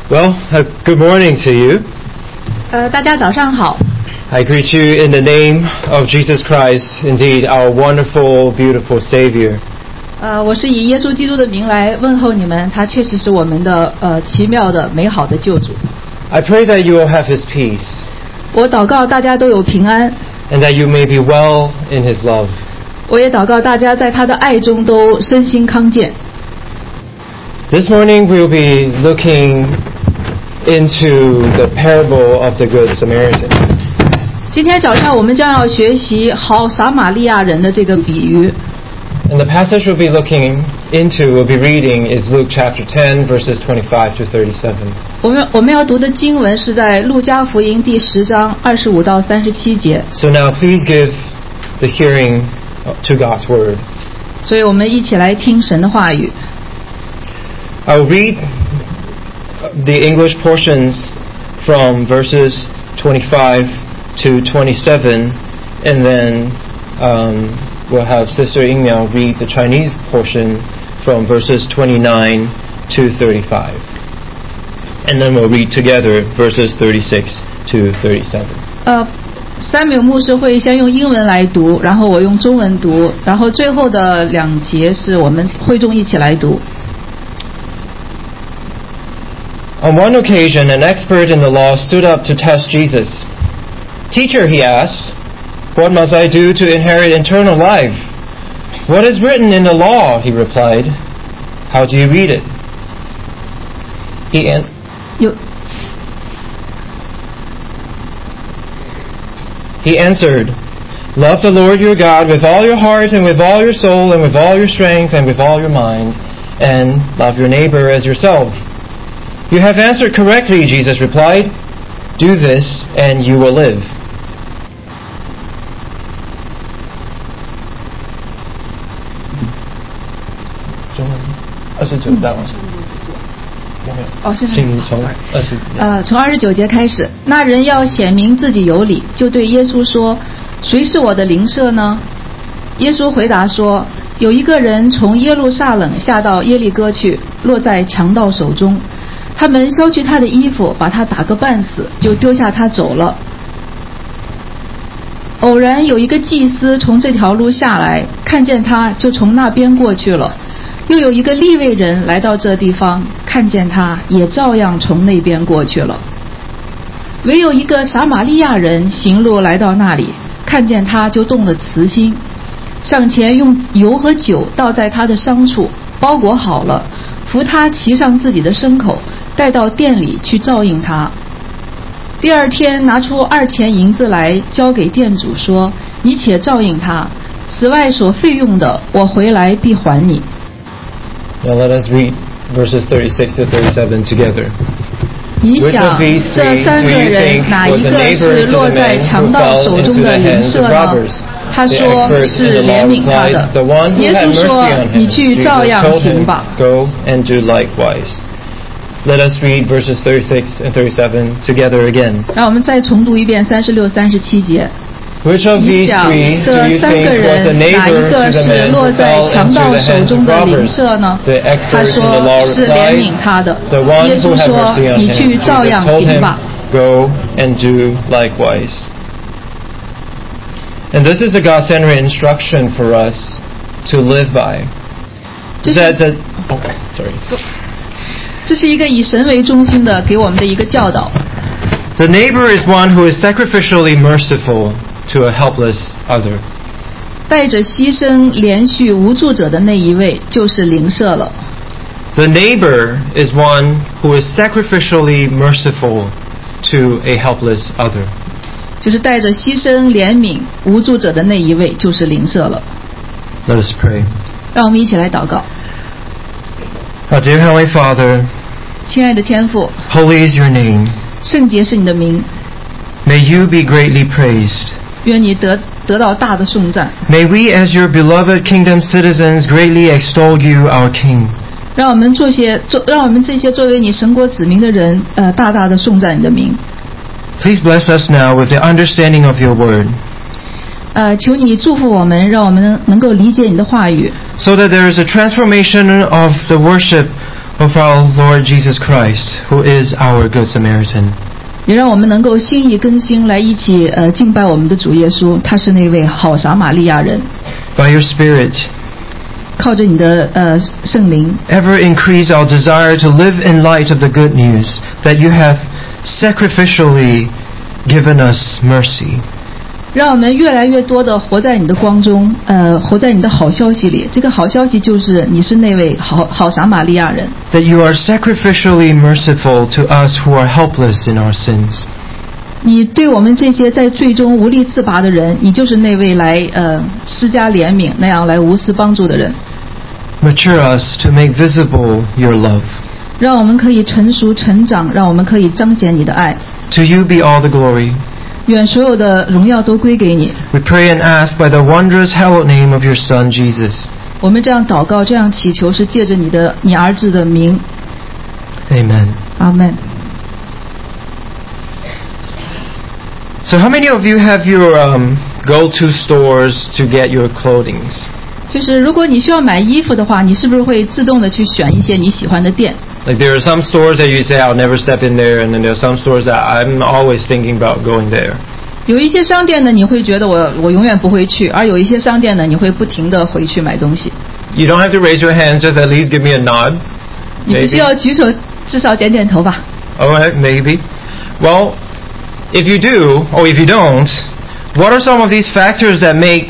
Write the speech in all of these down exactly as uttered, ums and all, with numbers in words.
Well, uh, good morning to you. 呃，大家早上好。 I greet you in the name of Jesus Christ, indeed our wonderful, beautiful Savior. 呃，我是以耶稣基督的名来问候你们，他确实是我们的呃奇妙的、美好的救主。 I pray that you will have His peace, 我祷告大家都有平安， and that you may be well in His love. 我也祷告大家在他的爱中都身心康健。 This morning we will be looking into the parable of the Good Samaritan. 今天早上我们将要学习好撒玛利亚人的这个比喻。 And the passage we'll be looking into, we'll be reading, is Luke chapter ten, verses twenty-five to thirty-seven. 我们我们要读的经文是在路加福音第十章二十五到三十七节。 So now please give the hearing to God's word. 所以我们一起来听神的话语。 I will read the English portions from verses twenty-five to twenty-seven, and then um, we'll have Sister Yingmiao read the Chinese portion from verses twenty-nine to thirty-five. And then we'll read together verses thirty-six to thirty-seven. 呃，Samuel 牧师会先用英文来读，然后我用中文读，然后最后的两节是我们会众一起来读。 On one occasion, an expert in the law stood up to test Jesus. "Teacher," he asked, "what must I do to inherit eternal life?" "What is written in the law?" he replied. "How do you read it?" He, an- 有 he answered, "Love the Lord your God with all your heart and with all your soul and with all your strength and with all your mind, and love your neighbor as yourself." "You have answered correctly," Jesus replied. "Do this and you will live." 哦，现在请从二十呃，从二十九节开始，那人要显明自己有理，就对耶稣说：“谁是我的邻舍呢？”耶稣回答说：“有一个人从耶路撒冷下到耶利哥去，落在强盗手中。他们削去他的衣服，把他打个半死，就丢下他走了。偶然有一个祭司从这条路下来，看见他，就从那边过去了。又有一个利未人来到这地方，看见他，也照样从那边过去了。唯有一个撒玛利亚人行路来到那里，看见他，就动了慈心，上前用油和酒倒在他的伤处，包裹好了，扶他骑上自己的牲口，带到店里去照应他。第二天拿出二钱银子来，交给店主说：“你且照应他，此外所费用的，我回来必还你。” Now let us read verses thirty-six to thirty-seven together. 你想，这三个人哪一个是落在强盗手中的邻舍呢？他说是怜悯他的。耶稣说：“你去照样行吧。” Go and do likewise. Let us read verses thirty-six and thirty-seven together again. 让我们再重读一遍三十六、三十七节。 Which of 你 these 想， three do 这 you 三 think 个 was a 人哪一 neighbor 个 to the 是 man 落 who 在 fell 强 into 盗 the 手 hands 中 of 的邻 robbers? 舍呢？ The 他 expert in the 说 law 是怜 replied, 悯他的。 "The one 耶 who 稣 had 说 mercy：“ on 你 him." 去照 Jesus 样 told 行 him, 吧。” "Go and do likewise." And this is a God-centered instruction for us to live by. 这是 That the oh, sorry. 这是一个以神为中心的给我们的一个教导。 The neighbor is one who is sacrificially merciful to a helpless other. 带着牺牲连续无助者的那一位就是邻舍了。 The neighbor is one who is sacrificially merciful to a helpless other. 就是带着牺牲怜悯无助者的那一位就是邻舍了。 Let us pray. 让我们一起来祷告。 Our dear Heavenly Father, 亲爱的天父， holy is your name. 圣洁是你的名， May you be greatly praised. 愿你得得到大的颂赞。 May we, as your beloved kingdom citizens, greatly extol you, our King. 让我们做些做，让我们这些作为你神国子民的人，呃，大大的颂赞你的名。 Please bless us now with the understanding of your word, 呃，求你祝福我们，让我们能能够理解你的话语， so that there is a transformation of the worship of our Lord Jesus Christ, who is our Good Samaritan. 也让我们能够心意更新，来一起呃敬拜我们的主耶稣，他是那位好撒玛利亚人。 By your Spirit, 靠着你的呃圣灵 ever increase our desire to live in light of the good news that you have sacrificially given us mercy. 让我们越来越多的活在你的光中，呃，活在你的好消息里。这个好消息就是你是那位好好撒玛利亚人。 That you are sacrificially merciful to us who are helpless in our sins. 你对我们这些在罪中无力自拔的人，你就是那位来呃施加怜悯，那样来无私帮助的人。 Mature us to make visible your love. 让我们可以成熟成长，让我们可以彰显你的爱。 To you be all the glory. 愿所有的荣耀都归给你。 We pray and ask by the wondrous hallowed name of your Son, Jesus. 我们这样祷告，这样祈求，是借着你的你儿子的名。 Amen. 阿门。 So how many of you have your um, go-to stores to get your clothing? 就是如果你需要买衣服的话，你是不是会自动的去选一些你喜欢的店？ Like there are some stores that you say I'll never step in there, and then there are some stores that I'm always thinking about going there. 有一些商店呢，你会觉得我我永远不会去，而有一些商店呢，你会不停的回去买东西。 You don't have to raise your hands, just at least give me a nod. 你不需要举手，至少点点头吧。 Alright, maybe. Well, if you do, or if you don't, what are some of these factors that make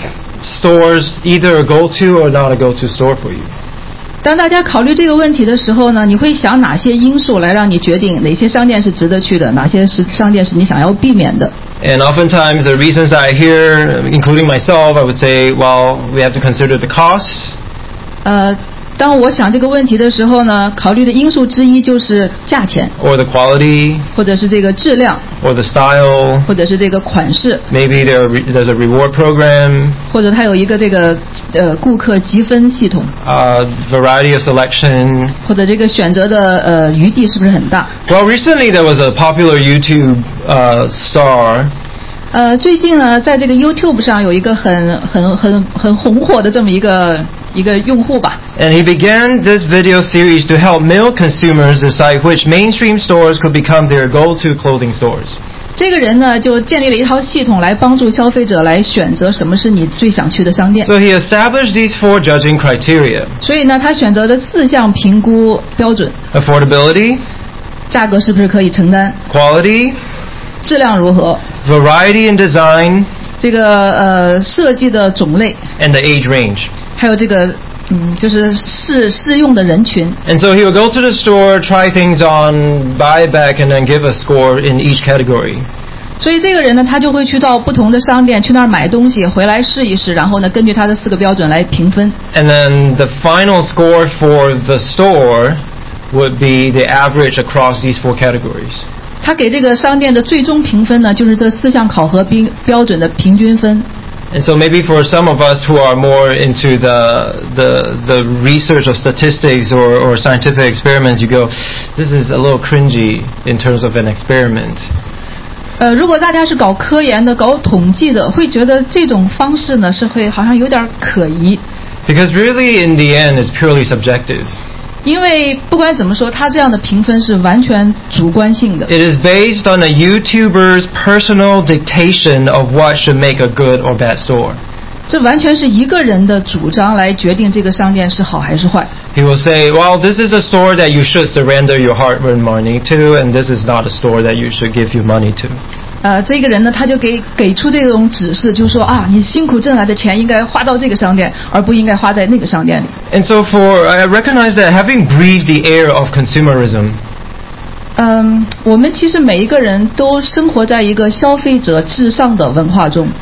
stores either a go-to or not a go-to store for you? 当大家考虑这个问题的时候呢，你会想哪些因素来让你决定哪些商店是值得去的，哪些是商店是你想要避免的？ And oftentimes the reasons that I hear, including myself, I would say, well, we have to consider the costs. 呃，当我想这个问题的时候呢，考虑的因素之一就是价钱， Or the quality, 或者是这个质量， or the style. 或者是这个款式， Maybe there are re- there's a reward program, 或者它有一个这个呃顾客积分系统， uh, variety of selection. 或者这个选择的呃余地是不是很大？ Well, recently there was a popular YouTube uh, star. 呃，最近呢，在这个 YouTube 上有一个很很很很红火的这么一个一个用户吧。 And he began this video series to help male consumers decide which mainstream stores could become their go-to clothing stores. 这个人呢，就建立了一套系统来帮助消费者来选择什么是你最想去的商店。 So he established these four judging criteria. 所以呢，他选择了四项评估标准： Affordability, 价格是不是可以承担， quality, 质量如何， variety in design, 这个呃设计的种类， and the age range. 还有这个嗯，就是适适用的人群。 And so he would go to the store, try things on, buy it back, and then give a score in each category. 所以这个人呢，他就会去到不同的商店，去那儿买东西，回来试一试，然后呢，根据他的四个标准来评分。 And then the final score for the store would be the average across these four categories. 他给这个商店的最终评分呢，就是这四项考核标标准的平均分。 And so maybe for some of us who are more into the the the research of statistics or, or scientific experiments, you go, this is a little cringy in terms of an experiment. 呃，如果大家是搞科研的、搞统计的，会觉得这种方式呢是会好像有点可疑。 Because really in the end it's purely subjective. 因为不管怎么说，他这样的评分是完全主观性的。 It is based on a YouTuber's personal dictation of what should make a good or bad store. 这完全是一个人的主张来决定这个商店是好还是坏。 He will say, well, this is a store that you should surrender your hard-earned money to, and this is not a store that you should give your money to. 呃，这个人呢，他就给给出这种指示，就说啊，你辛苦挣来的钱应该花到这个商店，而不应该花在那个商店里。 And so for, I recognize that having breathed the air of consumerism, 嗯，我们其实每一个人都生活在一个消费者至上的文化中。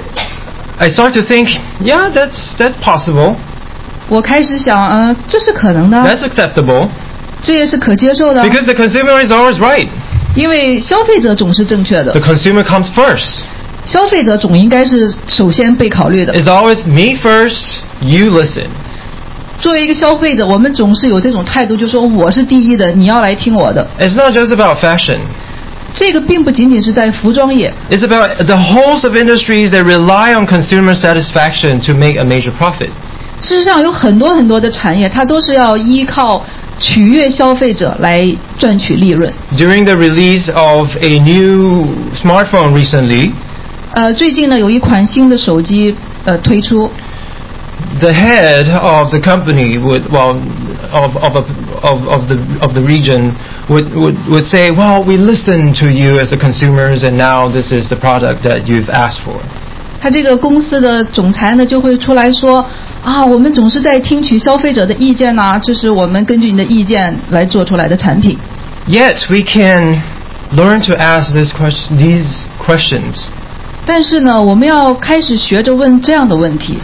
I start to think, yeah, that's that's possible. 我开始想，呃，这是可能的， That's acceptable. 这也是可接受的， Because the consumer is always right. 因为消费者总是正确的 The，consumer comes first. 消费者总应该是首先被考虑的。 It's always me first, you listen. 作为一个消费者，我们总是有这种态度，就说我是第一的，你要来听我的。 It's not just about fashion. 这个并不仅仅是在服装业， It's about the host of industries that rely on consumer satisfaction to make a major profit. 事实上有很多很多的产业，它都是要依靠取悦消费者来赚取利润。 During the release of a new smartphone recently, 呃，最近呢有一款新的手机呃推出， the head of the company would, well, of of a, of of the of the region would would would say, well, we listened to you as the consumers, and now this is the product that you've asked for. 他这个公司的总裁呢就会出来说啊，我们总是在听取消费者的意见呐、啊，这是我们根据你的意见来做出来的产品。 Yet we can learn to ask this question, these questions. 但是呢，我们要开始学着问这样的问题。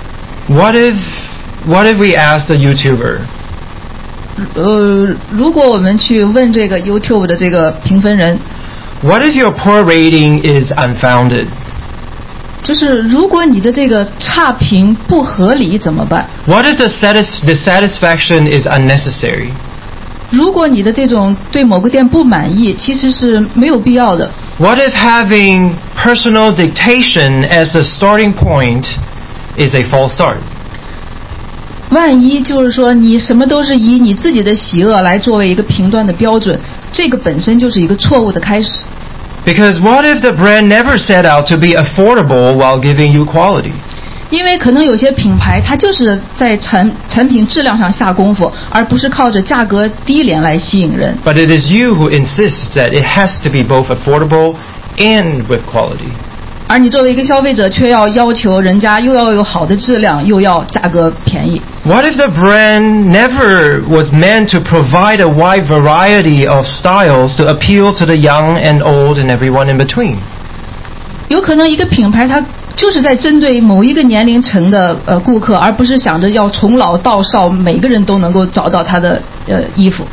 What if what if we ask the YouTuber? 呃，如果我们去问这个 YouTube 的这个评分人， What if your poor rating is unfounded? 就是如果你的这个差评不合理怎么办？ What if the satis- dissatisfaction is unnecessary? 如果你的这种对某个店不满意，其实是没有必要的。 What if having personal dictation as the starting point is a false start? 万一就是说你什么都是以你自己的喜恶来作为一个评断的标准，这个本身就是一个错误的开始。 Because what if the brand never set out to be affordable while giving you quality? 因为可能有些品牌它就是在产产品质量上下功夫，而不是靠着价格低廉来吸引人。 But it is you who insists that it has to be both affordable and with quality. 而你作为一个消费者，却要要求人家又要有好的质量，又要价格便宜。 What if the brand never was meant to provide a wide variety of styles to appeal to the young and old and everyone in between? 有可能一个品牌它就是在针对某一个年龄层的呃顾客，而不是想着要从老到少每个人都能够找到他的呃衣服。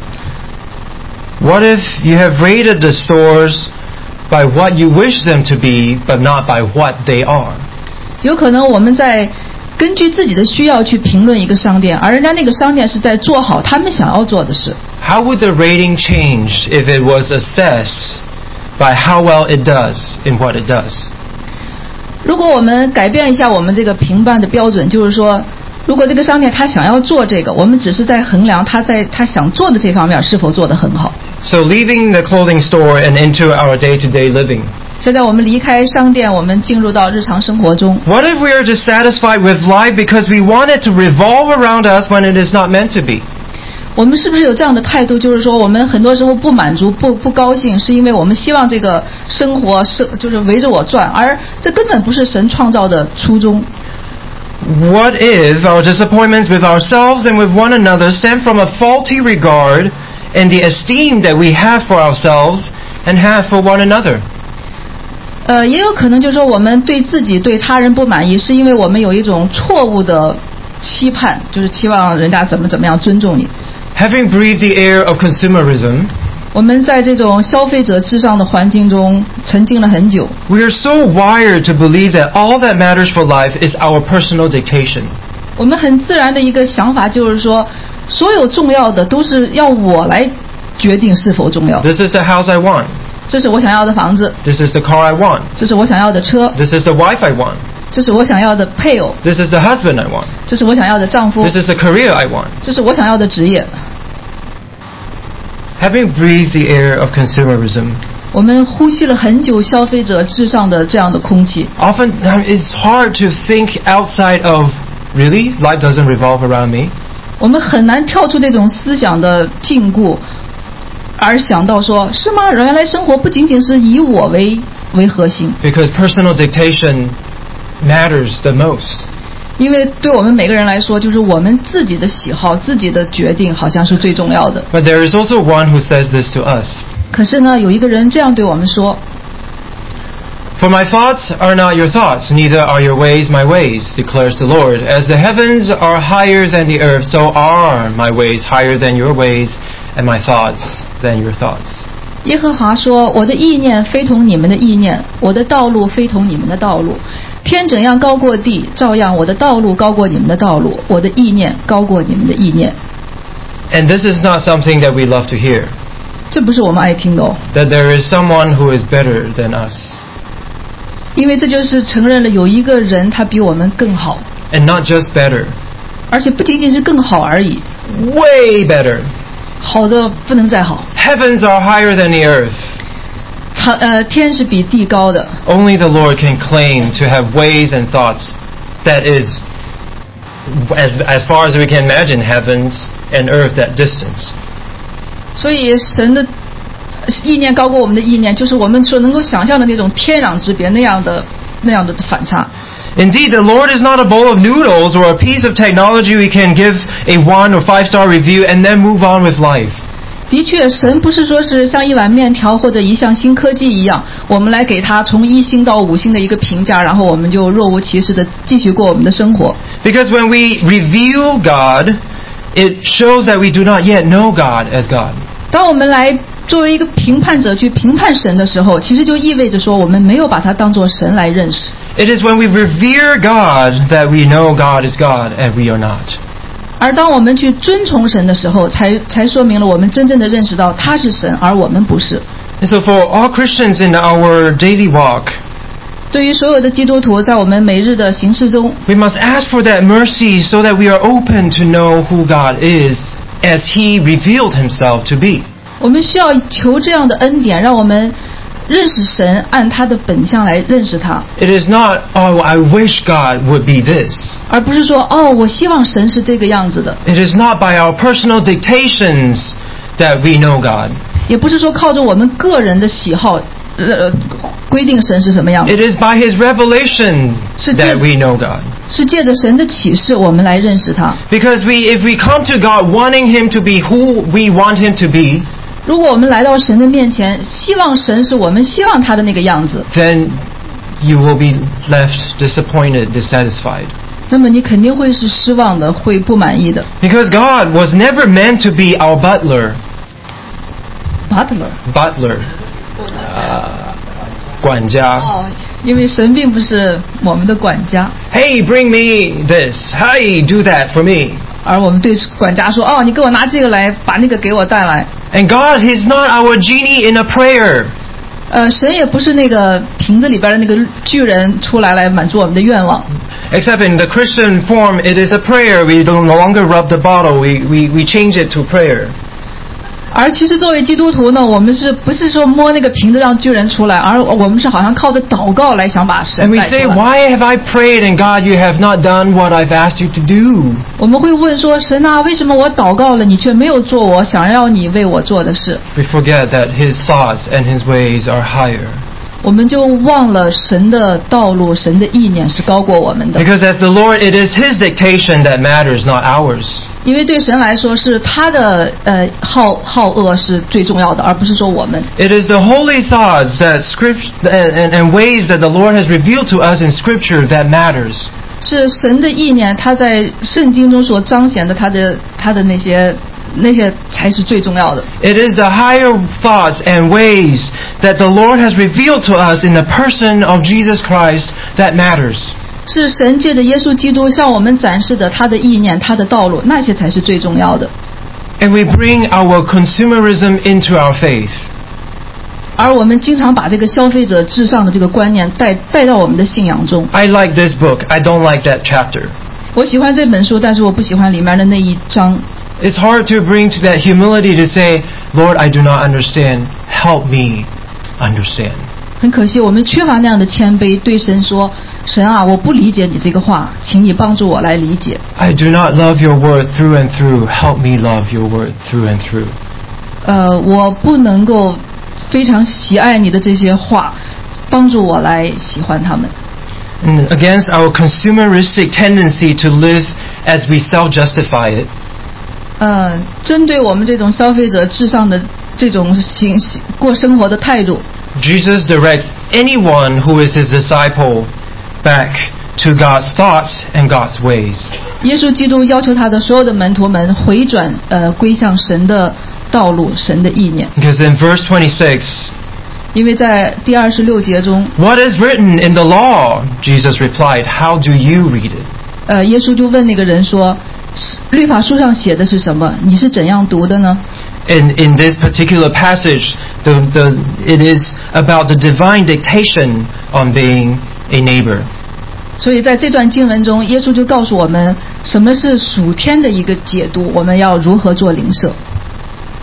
What if you have rated the stores by what you wish them to be, but not by what they are? 有可能我们在根据自己的需要去评论一个商店，而人家那个商店是在做好他们想要做的事。 How would the rating change if it was assessed by how well it does in what it does? 如果我们改变一下我们这个评判的标准，就是说，如果这个商店他想要做这个，我们只是在衡量他在他想做的这方面是否做得很好。 So leaving the clothing store and into our day-to-day living. 现在我们离开商店，我们进入到日常生活中。 What if we are dissatisfied with life because we want it to revolve around us when it is not meant to be? 我们是不是有这样的态度，就是说我们很多时候不满足、不不高兴，是因为我们希望这个生活是就是围着我转，而这根本不是神创造的初衷。 What if our disappointments with ourselves and with one another stem from a faulty regard and the esteem that we have for ourselves and have for one another? 呃，也有可能就是说我们对自己、对他人不满意，是因为我们有一种错误的期盼，就是期望人家怎么怎么样尊重你。 Having breathed the air of consumerism, 我们在这种消费者至上的环境中沉浸了很久， we are so wired to believe that all that matters for life is our personal dictation. 我们很自然的一个想法就是说，所有重要的都是要我来决定是否重要。 This is the house I want. 这是我想要的房子， This is the car I want. 这是我想要的车， This is the wife I want. 这是我想要的配偶， This is the husband I want. 这是我想要的丈夫， This is the career I want. 这是我想要的职业。 Having breathed the air of consumerism, 我们呼吸了很久消费者至上的这样的空气， often it's hard to think outside of, really? Life doesn't revolve around me? 我们很难跳出这种思想的禁锢，而想到说，是吗？原来生活不仅仅是以我为为核心， Because personal dictation matters the most. 因为对我们每个人来说，就是我们自己的喜好、自己的决定，好像是最重要的。 But there is also one who says this to us. 可是呢，有一个人这样对我们说 For my thoughts are not your thoughts, neither are your ways my ways, declares the Lord. As the heavens are higher than the earth, so are my ways higher than your ways, and my thoughts than your thoughts. 耶和华说：“我的意念非同你们的意念，我的道路非同你们的道路。天怎样高过地，照样我的道路高过你们的道路，我的意念高过你们的意念。” And this is not something that we love to hear, 这不是我们爱听的哦， that there is someone who is better than us. 因为这就是承认了有一个人他比我们更好， And not just better, 而且不仅仅是更好而已， way better. 好的不能再好。 Heavens are higher than the earth. 他呃，天是比地高的。 Only the Lord can claim to have ways and thoughts that is, as, as far as we can imagine, heavens and earth, that distance. 所以神的意念高过我们的意念，就是我们所能够想象的那种天壤之别，那样的那样的反差。 Indeed, the Lord is not a bowl of noodles or a piece of technology we can give a one or five star review and then move on with life. 的确，神不是说是像一碗面条或者一项新科技一样，我们来给它从一星到五星的一个评价，然后我们就若无其事的继续过我们的生活。 Because when we review God, it shows that we do not yet know God as God. 当我们来作为一个评判者去评判神的时候，其实就意味着说我们没有把他当作神来认识。 It is when we revere God that we know God is God and we are not. 而当我们去尊崇神的时候，才才说明了我们真正的认识到他是神，而我们不是。 And so for all Christians in our daily walk, 对于所有的基督徒，在我们每日的行事中， we must ask for that mercy so that we are open to know who God is as He revealed Himself to be. 我们需要求这样的恩典，让我们认识神，按他的本相来认识他。 It is not, oh, I wish God would be this. 而不是说哦，我希望神是这个样子的。 It is not by our personal dictations that we know God. 也不是说靠着我们个人的喜好，呃，规定神是什么样子。 It is by His revelation that we know God. 是借着神的启示，我们来认识他。 Because we, if we come to God wanting Him to be who we want Him to be, 如果我们来到神的面前，希望神是我们希望他的那个样子， then you will be left disappointed, dissatisfied. 那么你肯定会是失望的，会不满意的。 Because God was never meant to be our butler. Butler Butler. 呃，管家。 哦，因为神并不是我们的管家， Hey, bring me this. Hey, do that for me. 而我们对管家说：“哦，你给我拿这个来，把那个给我带来。” And God is not our genie in a prayer. 呃，神也不是那个瓶子里边的那个巨人出来来满足我们的愿望。 Except in the Christian form, it is a prayer. We don't no longer rub the bottle. We, we, we change it to prayer. 而其实作为基督徒呢，我们是不是说摸那个瓶子让巨人出来，而我们是好像靠着祷告来想把神 And we 带出 say, 来。 why have I prayed and God, you have not done what I've asked you to do? 我们会问说：“神啊，为什么我祷告了，你却没有做我想要你为我做的事？” We forget that His thoughts and His ways are higher. 我们就忘了神的道路、神的意念是高过我们的。 Because as the Lord, it is His dictation that matters, not ours. 因为对神来说，是他的呃好好恶是最重要的，而不是说我们。 It is the holy thoughts that script and, and, and ways that the Lord has revealed to us in Scripture that matters. 是神的意念，他在圣经中所彰显的他的他的那些那些才是最重要的。 It is the higher thoughts and ways that the Lord has revealed to us in the person of Jesus Christ that matters. 是神借着耶稣基督向我们展示的他的意念、他的道路，那些才是最重要的。 And we bring our consumerism into our faith. 而我们经常把这个消费者至上的这个观念带带到我们的信仰中。 I like this book. I don't like that chapter. 我喜欢这本书，但是我不喜欢里面的那一章。 It's hard to bring to that humility to say, Lord, I do not understand. Help me understand. 很可惜，我们缺乏那样的谦卑，对神说：“神啊，我不理解你这个话，请你帮助我来理解。” I do not love your word through and through. Help me love your word through and through. 呃，我不能够非常喜爱你的这些话，帮助我来喜欢他们。 And against our consumeristic tendency to live as we self-justify it, 呃，针对我们这种消费者至上的这种行过生活的态度， Jesus directs anyone who is his disciple back to God's thoughts and God's ways. 耶稣基督要求他的所有的门徒们回转，呃，归向神的道路、神的意念。 Because in verse twenty-six, 因为在第二十六节中， what is written in the law? Jesus replied, how do you read it? 呃，耶稣就问那个人说：“律法书上写的是什么？你是怎样读的呢？” In, in this particular passage, the, the, it is about the divine dictation on being a neighbor. 所以在这段经文中，耶稣就告诉我们什么是属天的一个解读，我们要如何做邻舍。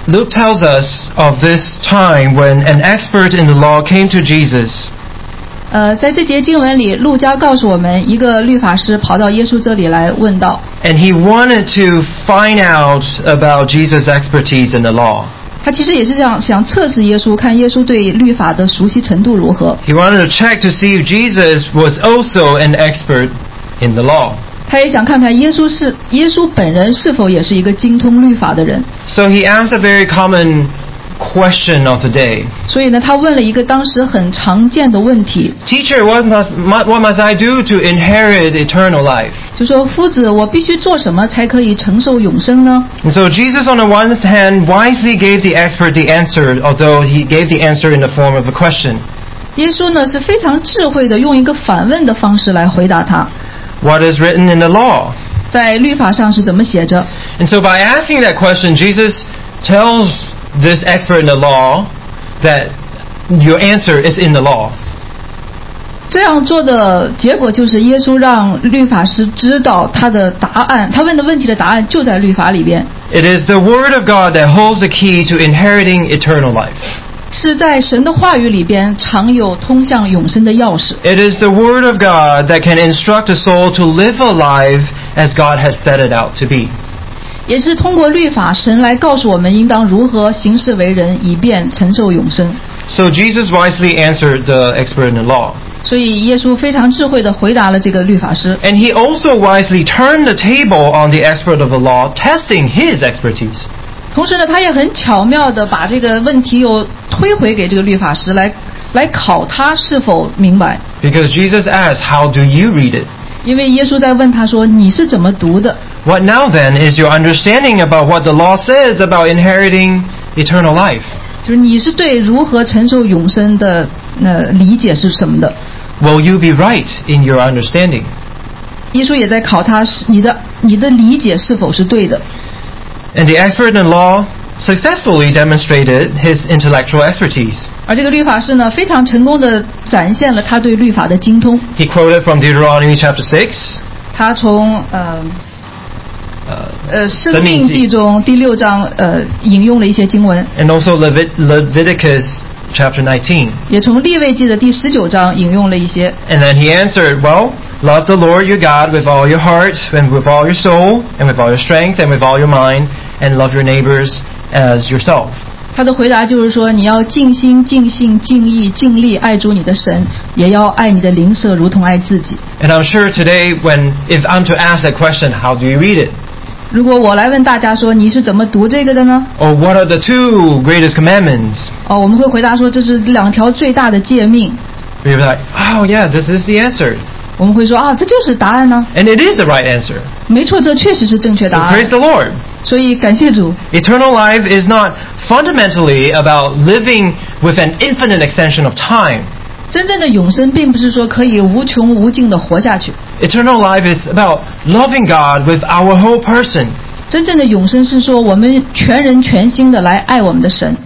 Luke tells us of this time when an expert in the law came to Jesus. 呃，在这节经文里，路加告诉我们，一个律法师跑到耶稣这里来问道。 And he wanted to find out about Jesus' expertise in the law. 他其实也是这样想测试耶稣，看耶稣对律法的熟悉程度如何。 He wanted to check to see if Jesus was also an expert in the law. 他也想看看耶稣是耶稣本人是否也是一个精通律法的人。 So he asked a very common question of the day. 所以呢，他问了一个当时很常见的问题。 Teacher, what must, what must I do to inherit eternal life? 就说夫子，我必须做什么才可以承受永生呢？ And so Jesus on the one hand wisely gave the expert the answer, although he gave the answer in the form of a question. 耶稣呢是非常智慧的，用一个反问的方式来回答他。 What is written in the law? 在律法上是怎么写着？ And so by asking that question, Jesus tells this expert in the law that your answer is in the law. 这样做的结果就是耶稣让律法师知道他的答案，他问的问题的答案就在律法里边。 It is the word of God that holds the key to inheriting eternal life. 是在神的话语里边常有通向永生的钥匙。 It is the word of God that can instruct a soul to live a life as God has set it out to be. 也是通过律法，神来告诉我们应当如何行事为人，以便承受永生。 So Jesus wisely answered the expert in the law. 所以耶稣非常智慧地回答了这个律法师。 And he also wisely turned the table on the expert of the law, testing his expertise. 同时呢，他也很巧妙地把这个问题又推回给这个律法师，来来考他是否明白。 Because Jesus asked, how do you read it? 因为耶稣在问他说：“你是怎么读的？” What now then is your understanding about what the law says about inheriting eternal life? 就是你是对如何承受永生的呃理解是什么的？ Will you be right in your understanding? 耶稣也在考他，你的你的理解是否是对的？ And the expert in law successfully demonstrated his intellectual expertise. 而这个律法师呢，非常成功地展现了他对律法的精通。 He quoted from Deuteronomy chapter six. 他从呃呃生命记中第六章呃引用了一些经文， And also Levit- Leviticus chapter nineteen. 也从利未记的第十九章引用了一些。 And then he answered, well, love the Lord your God with all your heart and with all your soul and with all your strength and with all your mind, and love your neighbors as yourself. 他的回答就是说，你要尽心、尽性、尽意、尽力爱主你的神，也要爱你的邻舍如同爱自己。 And I'm sure today when, if I'm to ask that question, how do you read it? 如果我来问大家说，你是怎么读这个的呢？ Or what are the two greatest commandments? 哦，我们会回答说，这是两条最大的诫命。 We'll be like, oh yeah, this is the answer. 我们会说啊，这就是答案呢。 And it is the right answer. 没错，这确实是正确 So 答案。 praise the Lord. 所以感谢主。 Eternal life is not fundamentally about living with an infinite extension of time. 真正的永生并不是说可以无穷无尽的活下去， Eternal life is about loving God with our whole person. 真正的永生是说我们全人全心的来爱我们的神。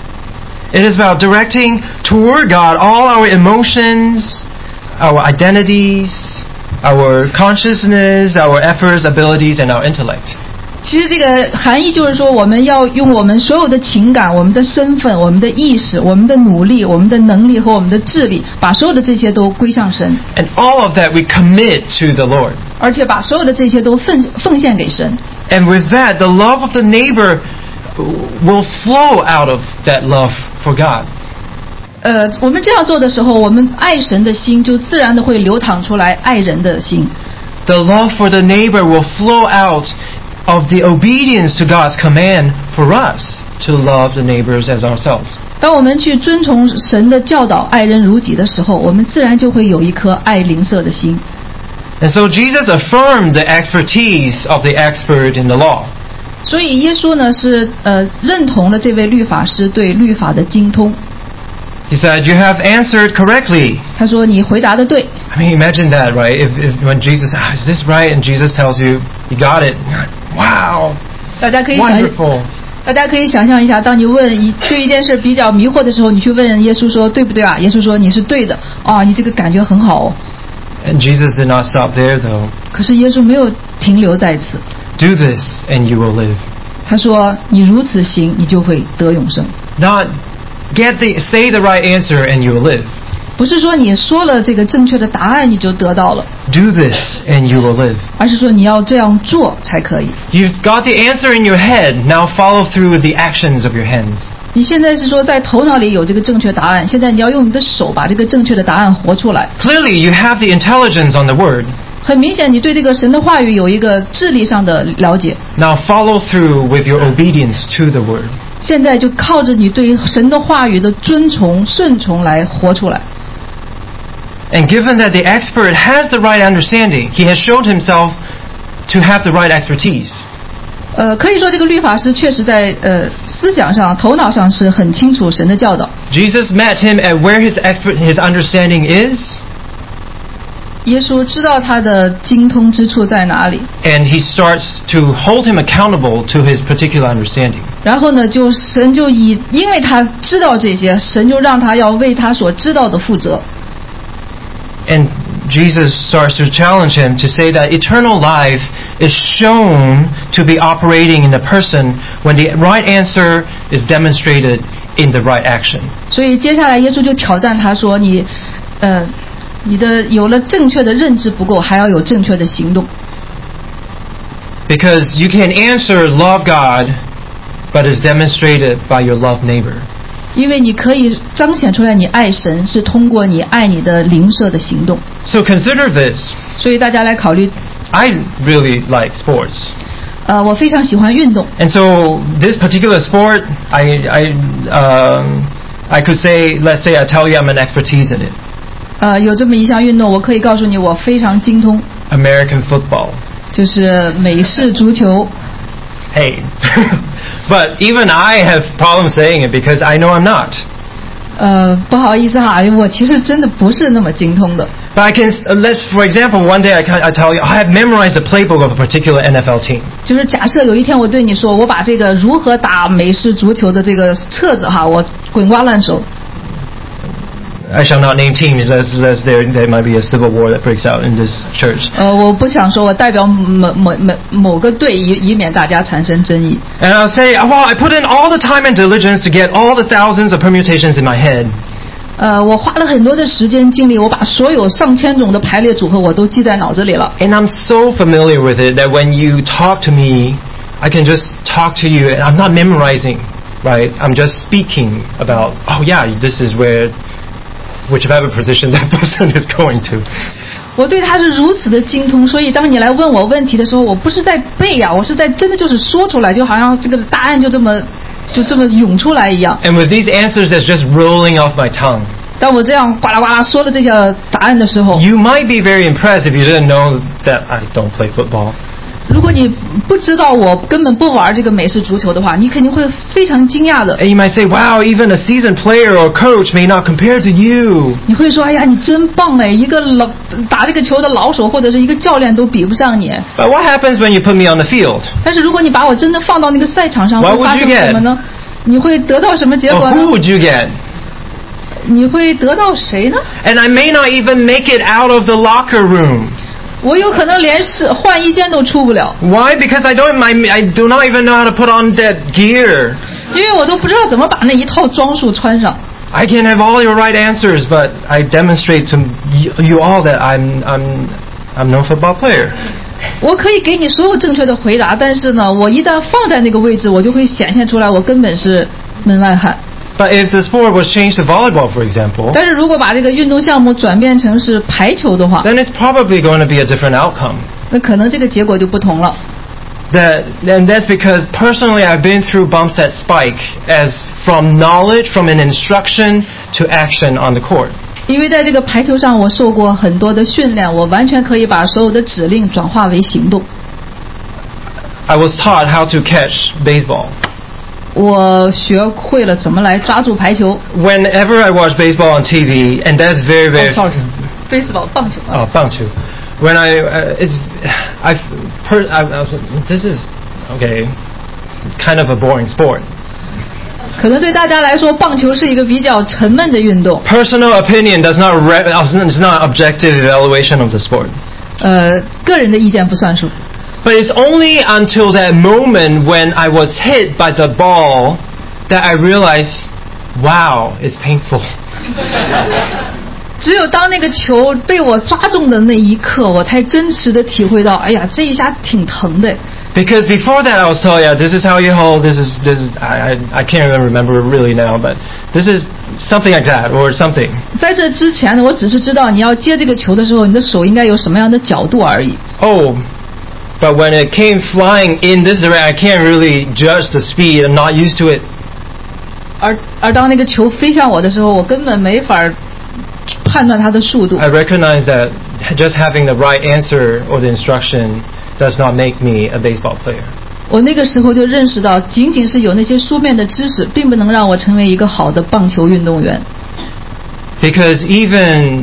It is about directing toward God all our emotions, our identities, our consciousness, our efforts, abilities, and our intellect. 其实这个含义就是说，我们要用我们所有的情感、我们的身份、我们的意识、我们的努力、我们的能力和我们的智力，把所有的这些都归向神， And all of that we commit to the Lord. 而且把所有的这些都奉奉献给神。 And with that, the love of the neighbor will flow out of that love for God. 呃，我们这样做的时候，我们爱神的心就自然的会流淌出来爱人的心。 The love for the neighbor will flow out of the obedience to God's command for us to love the neighbors as ourselves. 当我们去遵从神的教导，爱人如己的时候，我们自然就会有一颗爱邻舍的心。 And so Jesus affirmed the expertise of the expert in the law. 所以耶稣呢是呃认同了这位律法师对律法的精通。 He said, you have answered correctly. 他说你回答的对。 I mean, imagine that, right? If, if when Jesus, ah, is this right? And Jesus tells you, you got it. Wow, 大家可以想， wonderful. 大家可以想象一下，当你问一对一件事比较迷惑的时候，你去问耶稣说对不对啊？耶稣说你是对的。哦，你这个感觉很好哦。 And Jesus did not stop there, though. 可是耶稣没有停留在此。 Do this and you will live. 他说你如此行，你就会得永生。 Not get the say the right answer and you will live. 不是说你说了这个正确的答案你就得到了， Do this and you will live. 而是说你要这样做才可以。 You've got the answer in your head, now follow through with the actions of your hands. 你现在是说在头脑里有这个正确答案，现在你要用你的手把这个正确的答案活出来。 Clearly, you have the intelligence on the word. 很明显，你对这个神的话语有一个智力上的了解。 Now follow through with your obedience to the word. 现在就靠着你对神的话语的遵从、顺从来活出来。 And given that the expert has the right understanding, he has shown himself to have the right expertise. 呃，可以说这个律法师确实在呃思想上、头脑上是很清楚神的教导。 Jesus met him at where his expert, his understanding is, 耶稣知道他的精通之处在哪里， and he starts to hold him accountable to his particular understanding. 然后呢，就神就以因为他知道这些，神就让他要为他所知道的负责。 And Jesus starts to challenge him to say that eternal life is shown to be operating in the person when the right answer is demonstrated in the right action. 所以接下来耶稣就挑战他说：“你，呃，你的有了正确的认知不够，还要有正确的行动。 Because you can answer love God, but it's demonstrated by your love neighbor. 因为你可以彰显出来你爱神，是通过你爱你的邻舍的行动。 So consider this. 所以大家来考虑， I really like sports. 呃，我非常喜欢运动， And so this particular sport, I, I, um, I could say, let's say I tell you I'm an expertise in it. 呃，有这么一项运动，我可以告诉你，我非常精通， American football. 就是美式足球。 Hey. But even I have problems saying it because I know I'm not. 呃，不好意思哈，我其实真的不是那么精通的。 But I can, uh, let's, for example, one day I, can, I tell you, I have memorized the playbook of a particular N F L team. 就是假设有一天我对你说，我把这个如何打美式足球的这个册子哈，我滚瓜烂熟。 I shall not name teams, as, as there, there might be a civil war that breaks out in this church. 呃，我不想说我代表某某某某个队，以以免大家产生争议。 And I'll say, well, I put in all the time and diligence to get all the thousands of permutations in my head. 呃，我花了很多的时间精力，我把所有上千种的排列组合我都记在脑子里了。 And I'm so familiar with it that when you talk to me, I can just talk to you and I'm not memorizing, right? I'm just speaking about, oh yeah, this is where, whichever position that person is going to. 我对它是如此的精通，所以当你来问我问题的时候，我不是在背呀、啊，我是在真的就是说出来，就好像这个答案就这么就这么涌出来一样。 And with these answers that's just rolling off my tongue. 当我这样呱啦呱啦说了这些答案的时候， You might be very impressed if you didn't know that I don't play football. 如果你不知道我根本不玩这个美式足球的话，你肯定会非常惊讶的。 And you might say, wow, even a seasoned player or coach may not compare to you. 你会说，哎呀，你真棒哎，一个老打这个球的老手或者是一个教练都比不上你。 But what happens when you put me on the field? 但是如果你把我真的放到那个赛场上， What 会 would 发 you 生 get? 什么呢？你会得到什么结 Or 果呢？ who would you get? 你会得到谁呢？ And I may not even make it out of the locker room. 我有可能连是换衣间都出不了， Why? Because I don't, I, I do not even know how to put on that gear. 因为我都不知道怎么把那一套装束穿上。 I can have all your right answers, but I demonstrate to you, you all that I'm, I'm, I'm no football player. 我可以给你所有正确的回答，但是呢，我一旦放在那个位置，我就会显现出来，我根本是门外汉。 But if the sport was changed to volleyball, for example, 但是如果把这个运动项目转变成是排球的话， then it's probably going to be a different outcome. 那可能这个结果就不同了。 That, and that's because personally I've been through bumps that spike as from knowledge, from an instruction to action on the court. 因为在这个排球上，我受过很多的训练，我完全可以把所有的指令转化为行动。 I was taught how to catch baseball. 我学会了怎么来抓住排球。 Whenever I watch baseball on T V, and that's very, very... Oh, sorry. Baseball 棒球。 Oh, 棒球. When I, uh, it's, I've, per, I, I, this is, okay, kind of a boring sport. 可能对大家来说，棒球是一个比较沉闷的运动。 Personal opinion does not, re, does not objective evaluation of the sport. 呃，个人的意见不算数。 But it's only until that moment when I was hit by the ball that I realized, wow, it's painful. 只有当那个球被我抓中的那一刻，我才真实的体会到，哎呀，这一下挺疼的。 Because before that I was told, yeah, this is how you hold, this is, this is, I, I, I can't even remember really now, but this is something like that, or something. 在这之前呢，我只是知道你要接这个球的时候，你的手应该有什么样的角度而已。 Oh, but when it came flying in this direction, I can't really judge the speed, I'm not used to it. 而而当那个球飞向我的时候，我根本没法判断它的速度。 I recognize that just having the right answer or the instruction does not make me a baseball player. 我那个时候就认识到，仅仅是有那些书面的知识，并不能让我成为一个好的棒球运动员。 Because even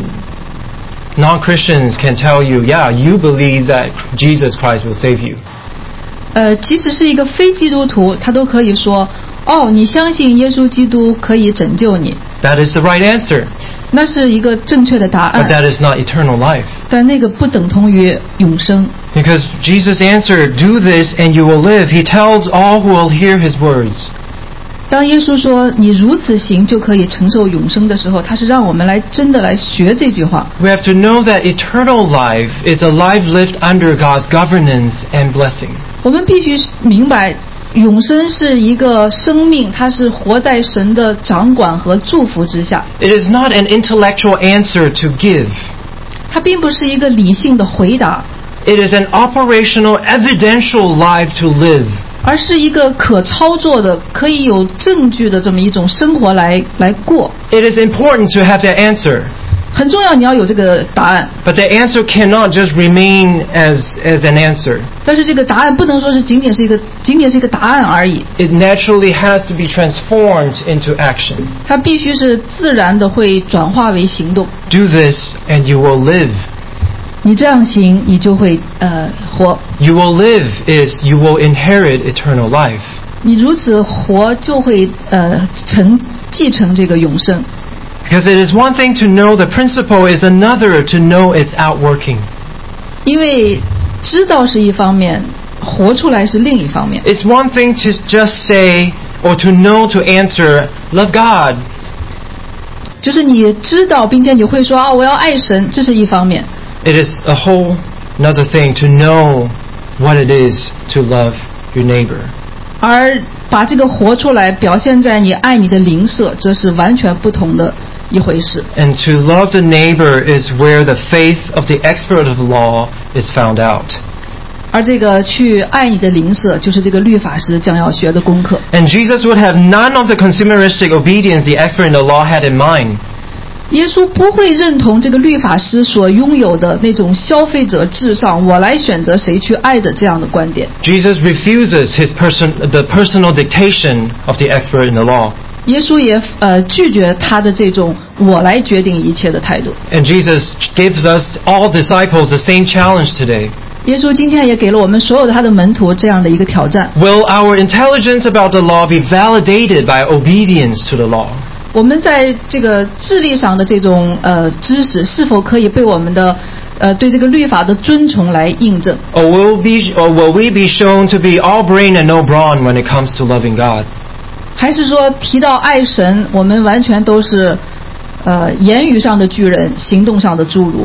non-Christians can tell you, yeah, you believe that Jesus Christ will save you. 呃，即使是一个非基督徒，他都可以说，哦，你相信耶稣基督可以拯救你。 That is the right answer. 那是一个正确的答案。 But that is not eternal life. 但那个不等同于永生。 Because Jesus answered, do this and you will live. He tells all who will hear his words. 当耶稣说你如此行就可以承受永生的时候，他是让我们来真的来学这句话。 We have to know that eternal life is a life lived under God's governance and blessing. 我们必须明白，永生是一个生命，它是活在神的掌管和祝福之下。 It is not an intellectual answer to give. 它并不是一个理性的回答。 It is an operational, evidential life to live. 而是一个可操作的、可以有证据的这么一种生活来来过。 It is important to have that answer. 很重要，你要有这个答案。 But the answer cannot just remain as as an answer. 但是这个答案不能说是仅仅是一个仅仅是一个答案而已。 It naturally has to be transformed into action. 它必须是自然的会转化为行动。 Do this and you will live. 你这样行，你就会呃活。 You will live is you will inherit eternal life. 你如此活，就会呃承继承这个永生。 Because it is one thing to know the principle, is another to know its outworking. 因为知道是一方面，活出来是另一方面。 It's one thing to just say or to know to answer, love God. 就是你知道，并且你会说啊，我要爱神，这是一方面。 It is a whole another thing to know what it is to love your neighbor. 而把这个活出来，表现在你爱你的邻舍，这是完全不同的一回事。 And to love the neighbor is where the faith of the expert of the law is found out. 而这个去爱你的邻舍，就是这个律法师将要学的功课。 And Jesus would have none of the consumeristic obedience the expert in the law had in mind. 耶稣不会认同这个律法师所拥有的那种消费者至上，我来选择谁去爱的这样的观点。 Jesus refuses his person, the personal dictation of the expert in the law. 耶稣也呃拒绝他的这种我来决定一切的态度。 And Jesus gives us all disciples the same challenge today. 耶稣今天也给了我们所有的他的门徒这样的一个挑战。 Will our intelligence about the law be validated by obedience to the law? 我们在这个智力上的这种呃知识，是否可以被我们的呃对这个律法的遵从来印证？ Or will be, or will we be shown to be all brain and no brawn when it comes to loving God? 还是说提到爱神，我们完全都是呃言语上的巨人，行动上的侏儒？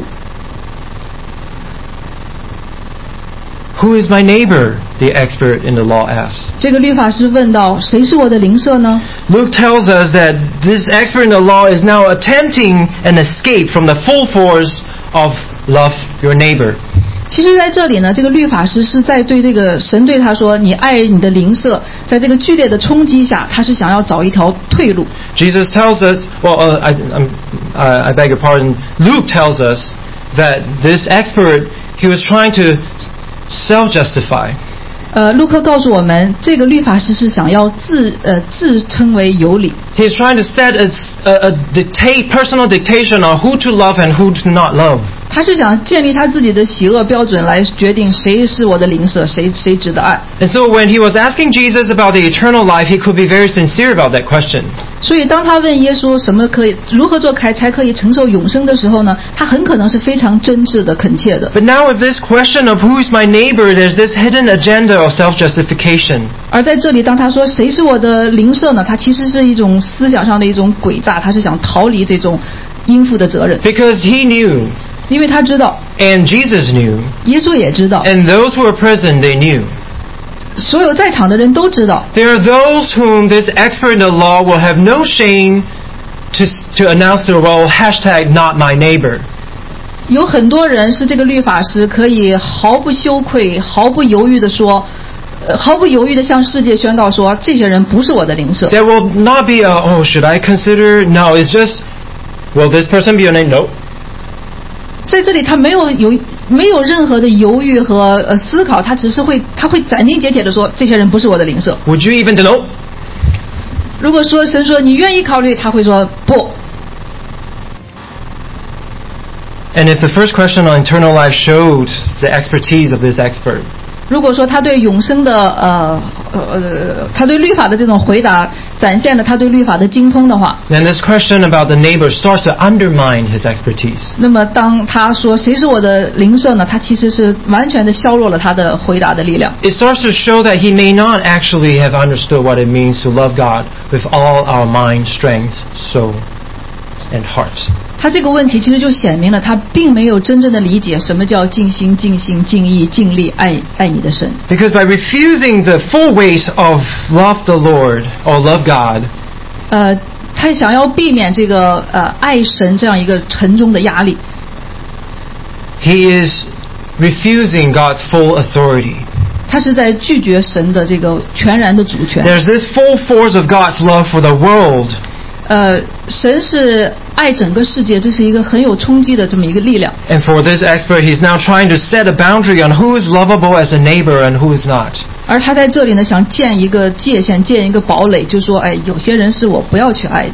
Who is my neighbor? The expert in the law asks. 这个律法师问道：谁是我的邻舍呢？ Luke tells us that this expert in the law is now attempting an escape from the full force of love your neighbor. 其实在这里呢，这个律法师是在对这个神对他说：你爱你的邻舍，在这个剧烈的冲击下，他是想要找一条退路。 Jesus tells us, well, uh, I, I'm, uh, I beg your pardon, Luke tells us that this expert, he was trying to self-justify. 呃，路克告诉我们，这个律法师是想要自呃自称为有理。 He's trying to set a, a, a dictate, personal dictation on who to love and who to not love. 他是想建立他自己的喜恶标准来决定谁是我的邻舍，谁谁值得爱。 And so when he was asking Jesus about the eternal life, he could be very sincere about that question. 所以当他问耶稣什么可以如何做才才可以承受永生的时候呢，他很可能是非常真挚的恳切的。 But now with this question of who is my neighbor, there's this hidden agenda of self-justification. 而在这里当他说谁是我的邻舍呢，他其实是一种思想上的一种诡诈，他是想逃离这种应负的责任。 Because he knew, 因为他知道， and Jesus knew, 耶稣也知道， and those who were present, they knew. 所有在场的人都知道。 There are those whom this expert in the law will have no shame to, to announce to the world, hashtag not my neighbor. 有很多人是这个律法师可以毫不羞愧、毫不犹豫地说，呃，毫不犹豫地向世界宣告说，这些人不是我的邻舍。 There will not be a, oh, should I consider? No, it's just, will this person be your neighbor? No. 在这里他没有有没有任何的犹豫和呃思考，他只是会他会斩钉截铁地说，这些人不是我的邻舍。 Would you even know? 如果说神说你愿意考虑，他会说不。 And if the first question on eternal life showed the expertise of this expert, 如果说他对永生的呃呃他对律法的这种回答展现了他对律法的精通的话， then this question about the neighbor starts to undermine his expertise. 那么当他说谁是我的邻舍呢，他其实是完全的削弱了他的回答的力量。 It starts to show that he may not actually have understood what it means to love God with all our mind, strength, soul, and heart. 他这个问题其实就显明了他并没有真正的理解什么叫尽心尽性尽意尽力爱爱你的神。 Because by refusing the full weight of love the Lord or love God, 呃，他想要避免这个呃爱神这样一个沉重的压力， he is refusing God's full authority. 他是在拒绝神的这个全然的主权。 There's this full force of God's love for the world. 呃，神是爱整个世界，这是一个很有冲击的这么一个力量。 And for this expert, he's now trying to set a boundary on who is lovable as a neighbor and who is not. 而他在这里呢，想建一个界限，建一个堡垒，就说，哎，有些人是我不要去爱的。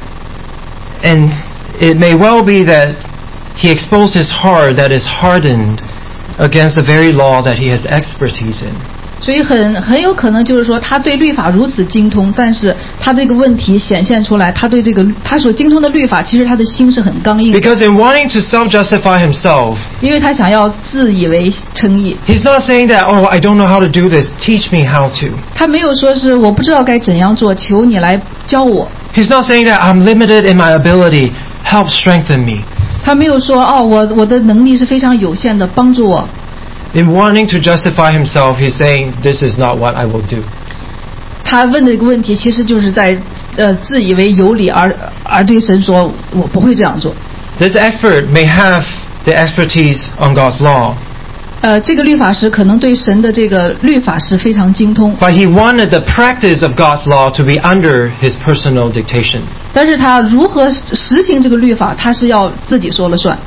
And it may well be that he exposed his heart that is hardened against the very law that he has expertise in. 所以很很有可能就是说，他对律法如此精通，但是他这个问题显现出来，他对这个他所精通的律法，其实他的心是很刚硬的， Because in wanting to self-justify himself, 因为他想要自以为称义。 he's not saying that, oh, I don't know how to do this, teach me how to. 他没有说是我不知道该怎样做，求你来教我。 He's not saying that I'm limited in my ability, help strengthen me. 他没有说哦，我我的能力是非常有限的，帮助我。 In wanting to justify himself, he's saying, this is not what I will do. 他问的这个问题，其实就是在呃自以为有理而而对神说，我不会这样做。 This expert may have the expertise on God's law, 呃，这个律法师可能对神的这个律法是非常精通， but he wanted the practice of God's law to be under his personal dictation. 但是他如何实行这个律法，他是要自己说了算。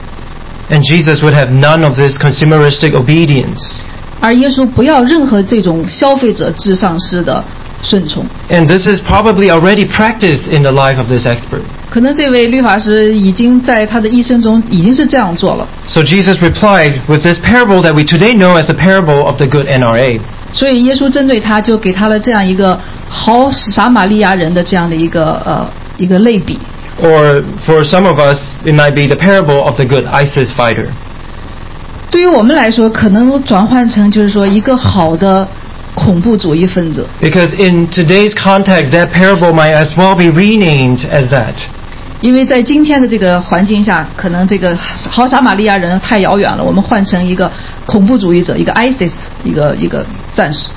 And Jesus would have none of this consumeristic obedience. 而耶稣不要任何这种消费者至上式的顺从。 And this is probably already practiced in the life of this expert. 可能这位律法师已经在他的一生中已经是这样做了。 So Jesus replied with this parable that we today know as the parable of the good N R A. 所以耶稣针对他，就给他了这样一个好撒玛利亚人的这样的一个呃一个类比。 Or for some of us, it might be the parable of the good ISIS fighter. 对于我们来说，可能转换成就是说一个好的恐怖主义分子。 Because in today's context, that parable might as well be renamed as that. 因为在今天的这个环境下，可能这个好撒玛利亚人太遥远了，我们换成一个恐怖主义者，一个 ISIS， 一个一个战士。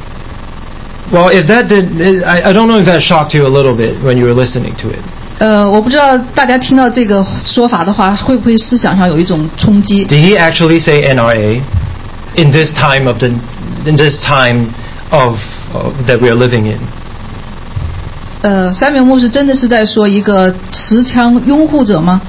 Well, if that did, I, I don't know if that shocked you a little bit when you were listening to it. 呃，我不知道大家听到这个说法的话，会不会思想上有一种冲击？ Did he actually say N R A in this time of the in this time of, of that we are living in? 呃，三明牧师真的是在说一个持枪拥护者吗？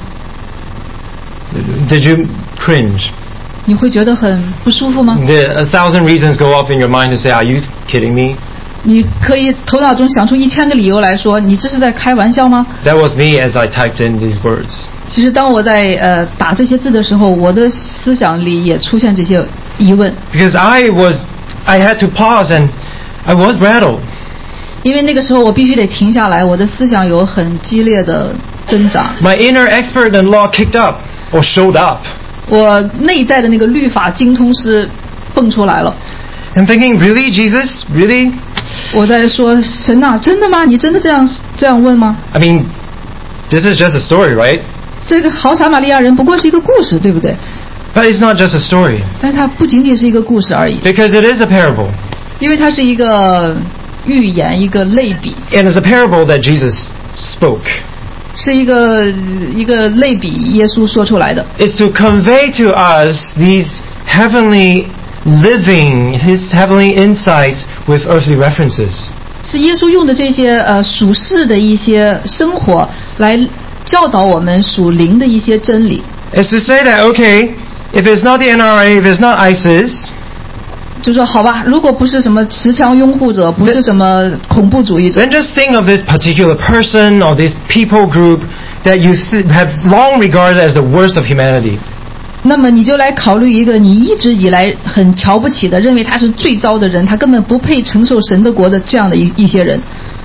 Did you cringe? 你会觉得很不舒服吗？ Did a thousand reasons go off in your mind to say, "Are you kidding me?" 你可以头脑中想出一千个理由来说，你这是在开玩笑吗？ That was me as I typed in these words. 其实当我在呃打这些字的时候，我的思想里也出现这些疑问。 Because I was, I had to pause and I was rattled. 因为那个时候我必须得停下来，我的思想有很激烈的挣扎。 My inner expert in law kicked up or showed up. 我内在的那个律法精通师蹦出来了。 I'm thinking, really, Jesus? Really? 我在说，神啊，真的吗？你真的这样这样问吗？ I mean, this is just a story, right? 这个好撒玛利亚人不过是一个故事，对不对？ But it's not just a story. 但是它不仅仅是一个故事而已， Because it is a parable. 因为它是一个寓言，一个类比， And it's a parable that Jesus spoke. 是一个一个类比，耶稣说出来的。 It's to convey to us these heavenly living, his heavenly insights with earthly references. 是耶稣用的这些呃属世的一些生活来教导我们属灵的一些真理。 It's to say that, okay, if it's not the N R A, if it's not ISIS, 就说好吧，如果不是什么持枪拥护者，不是什么恐怖主义者， then just think of this particular person or this people group that you th- have long regarded as the worst of humanity. 那么你就来考虑一个你一直以来很瞧不起的，认为他是最糟的人，他根本不配承受神的国的这样的一一些人。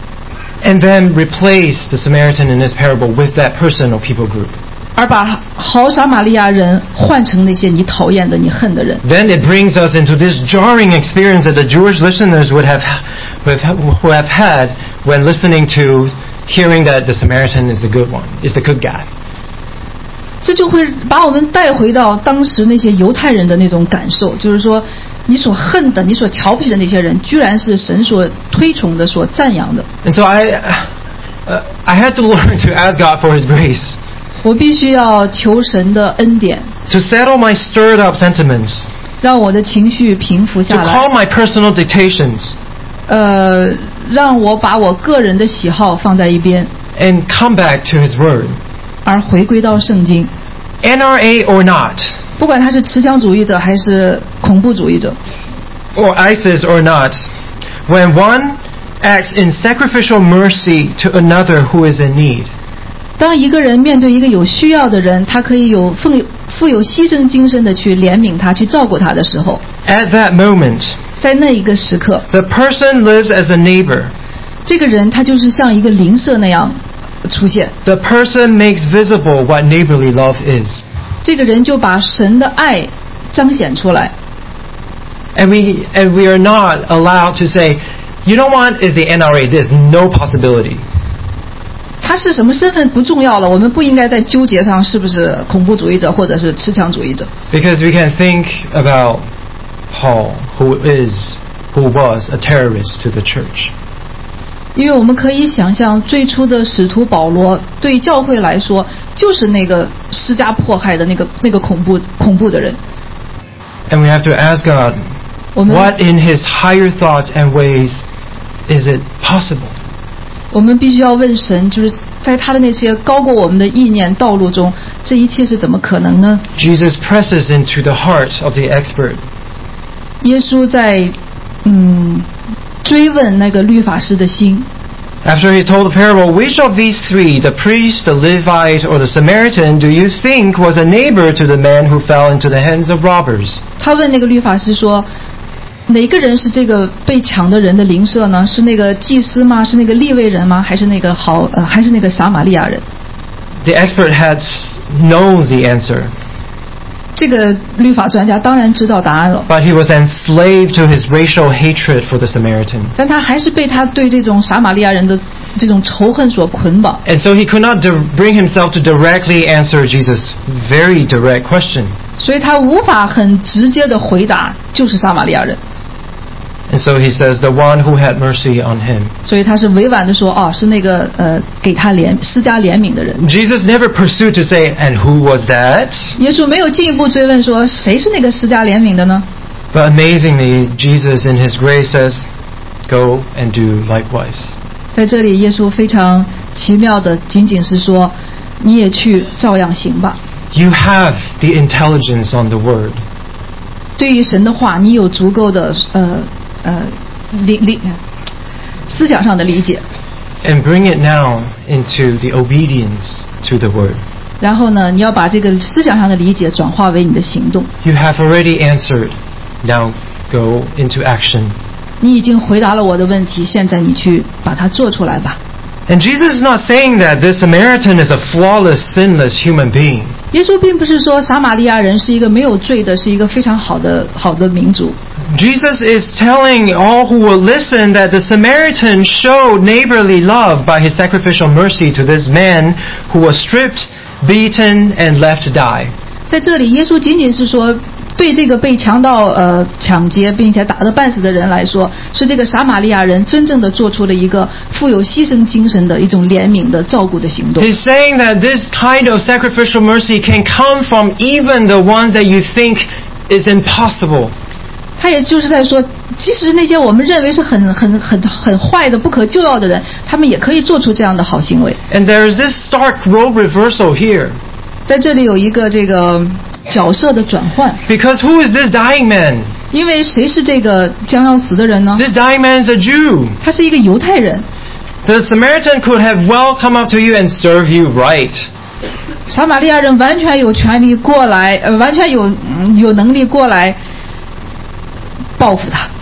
And then replace the Samaritan in this parable with that person or people group. 而把好撒玛利亚人换成那些你讨厌的、你恨的人。 Then it brings us into this jarring experience that the Jewish listeners would have, would have, who have had when listening to hearing that the Samaritan is the good one, is the good guy. 这就会把我们带回到当时那些犹太人的那种感受，就是说，你所恨的、你所瞧不起的那些人，居然是神所推崇的、所赞扬的。 And so I, uh, I had to learn to ask God for His grace, 我必须要求神的恩典， to settle my stirred up sentiments, 让我的情绪平复 to 下来， calm my personal dictations, 呃，让我把我个人的喜好放在一边， and come back to His Word. 而回归到圣经。 N R A or not, 不管他是持枪主义者还是恐怖主义者， or ISIS or not, when one acts in sacrificial mercy to another who is in need, 当一个人面对一个有需要的人，他可以有富有富有牺牲精神的去怜悯他、去照顾他的时候， at that moment, 在那一个时刻， the person lives as a neighbor. 这个人他就是像一个邻舍那样出现。 The person makes visible what neighborly love is. 这个人就把神的爱彰显出来。 And we, and we are not allowed to say, you know what, is the N R A? There's no possibility. 他是什么身份不重要了，我们不应该在纠结上是不是恐怖主义者或者是持枪主义者。 Because we can think about Paul, who is, who was a terrorist to the church. 因为我们可以想象，最初的使徒保罗对教会来说，就是那个施加迫害的那个那个恐怖恐怖的人。 And we have to ask God, 我们 what in His higher thoughts and ways is it possible? 我们必须要问神，就是在他的那些高过我们的意念道路中，这一切是怎么可能呢？ Jesus presses into the heart of the expert. 耶稣在嗯追问那个律法师的心。 After He told the parable, which of these three, the priest, the Levite, or the Samaritan, do you think was a neighbor to the man who fell into the hands of robbers? 他问那个律法师说，哪个人是这个被抢的人的邻舍呢？是那个祭司吗？是那个利未人吗？还是那个好呃还是那个撒玛利亚人？ The expert had known the answer, 这个律法专家当然知道答案了， but he was enslaved to his racial hatred for the Samaritan. 但他还是被他对这种撒玛利亚人的这种仇恨所捆绑， And so he could not di- bring himself to directly answer Jesus' very direct question. 所以他无法很直接的回答就是撒玛利亚人， And so he says, the one who had mercy on him. 所以他是委婉的说，哦，是那个呃给他怜施加怜悯的人。 Jesus never pursued to say, and who was that? 耶稣没有进一步追问说谁是那个施加怜悯的呢？ But amazingly, Jesus in his grace says, go and do likewise. 在这里，耶稣非常奇妙的，仅仅是说，你也去照样行吧。 You have the intelligence on the word. 对于神的话，你有足够的呃呃理理思想上的理解， And bring it now into the obedience to the word. 然后呢，你要把这个思想上的理解转化为你的行动。 You have already answered. Now go into action. 你已经回答了我的问题，现在你去把它做出来吧。 And Jesus is not saying that this Samaritan is a flawless, sinless human being. 耶稣并不是说撒玛利亚人是一个没有罪的，是一个非常好的好的民族。 Jesus is telling all who will listen that the Samaritan showed neighborly love by his sacrificial mercy to this man who was stripped, beaten, and left to die. 在这里，耶稣仅仅是说，对这个被强盗呃抢劫并且打得半死的人来说，是这个撒玛利亚人真正的做出了一个富有牺牲精神的一种怜悯的照顾的行动。 He's saying that this kind of sacrificial mercy can come from even the ones that you think is impossible. 他也就是在说，即使那些我们认为是很很很很坏的、不可救药的人，他们也可以做出这样的好行为。 And there is this stark role reversal here. 在这里有一个这个角色的转换， Because who is this dying man? 因为谁是这个将要死的人呢？ This dying man is a Jew. 他是一个犹太人。 The Samaritan could have well come up to you and serve you right. 撒玛利亚人完全有权利过来，呃，完全有、嗯、有能力过来报复他。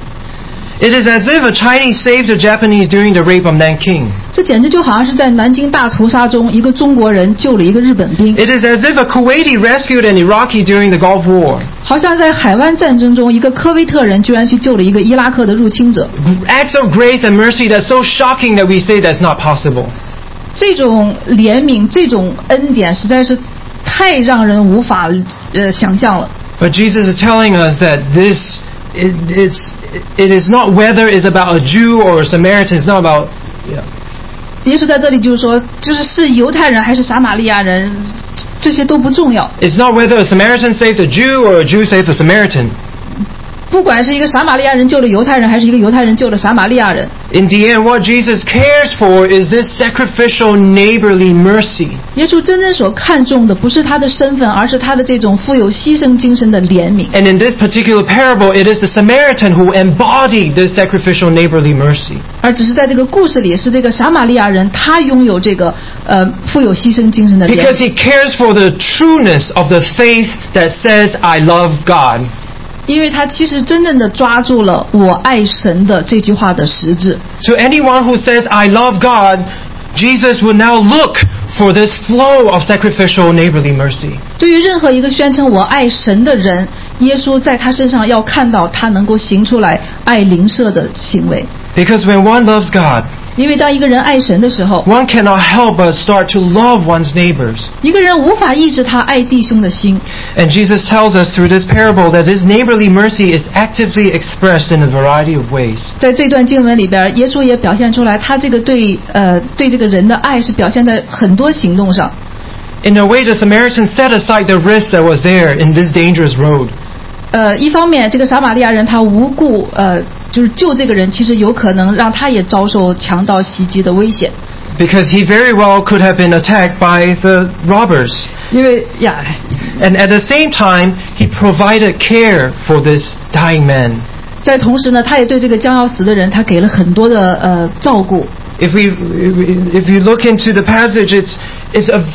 It is as if a Chinese saved a Japanese during the rape of Nanking. 这简直就好像是在南京大屠杀中，一个中国人救了一个日本兵， It is as if a Kuwaiti rescued an Iraqi during the Gulf War. 好像在海湾战争中，一个科威特人居然去救了一个伊拉克的入侵者。 Acts of grace and mercy that's so shocking that we say that's not possible. 这种怜悯，这种恩典，实在是太让人无法呃想象了。 But Jesus is telling us that this it, it's, it is not whether it's about a Jew or a Samaritan. It's not about... Yeah. 耶稣在这里就是说，就是是犹太人还是撒玛利亚人，这些都不重要。 It's not whether a Samaritan saved a Jew or a Jew saved a Samaritan. 不管是一个撒玛利亚人救了犹太人，还是一个犹太人救了撒玛利亚人， In the end, what Jesus cares for is this sacrificial neighborly mercy. 耶稣真正所看重的不是他的身份，而是他的这种富有牺牲精神的怜悯。 And in this particular parable, it is the Samaritan who embodied this sacrificial neighborly mercy. 而只是在这个故事里，是这个撒玛利亚人，他拥有这个呃富有牺牲精神的怜 Because 悯， he cares for the trueness of the faith that says, I love God. 因为他其实真正的抓住了“我爱神”的这句话的实质。 So anyone who says, I love God, Jesus will now look for this flow of sacrificial neighborly mercy. 对于任何一个宣称我爱神的人，耶稣在他身上要看到他能够行出来爱邻舍的行为。 Because when one loves God, 因为当一个人爱神的时候， one cannot help but start to love one's neighbors. 一个人无法抑制他爱弟兄的心。 And Jesus tells us through this parable that this neighborly mercy is actively expressed in a variety of ways. 在这段经文里边，耶稣也表现出来，他这个对呃对这个人的爱是表现在很多行动上。 In a way, the Samaritan set aside the risk that was there in this dangerous road. 呃，一方面，这个撒玛利亚人他无故呃就是救这个人，其实有可能让他也遭受强盗袭击的危险。 Because he very well could have been attacked by the robbers. 因为呀， And at the same time, he provided care for this dying man. 在同时呢，他也对这个将要死的人，他给了很多的呃照顾。 If we, if you look into the passage, it's, it's a,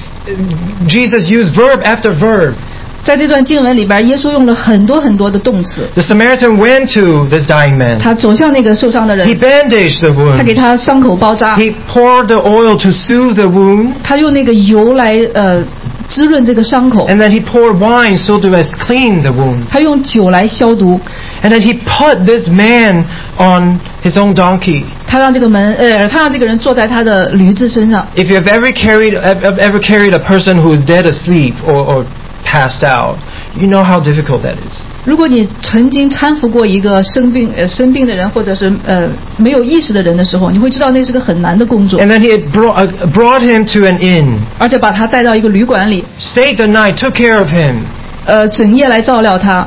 Jesus used verb after verb. 在这段经文里边，耶稣用了很多很多的动词。 The Samaritan went to this dying man. 他走向那个受伤的人， He bandaged the 他给 wound. 他伤口包扎， He poured the oil to soothe the wound. 他用那个油来呃滋润这个伤口， And then he poured wine so to as clean the wound. 他用酒来消毒， And then he put this man on his own donkey. 他让这个门呃他让这个人坐在他的驴子身上。 If you have ever carried ever ever carried a person who is dead asleep or, or passed out, you know how difficult that is. 如果你曾经搀扶过一个生病呃生病的人，或者是呃没有意识的人的时候，你会知道那是个很难的工作。 And then he had brought, uh, brought him to an inn, 而且把他带到一个旅馆里， stayed the night, took care of him. 呃整夜来照料他。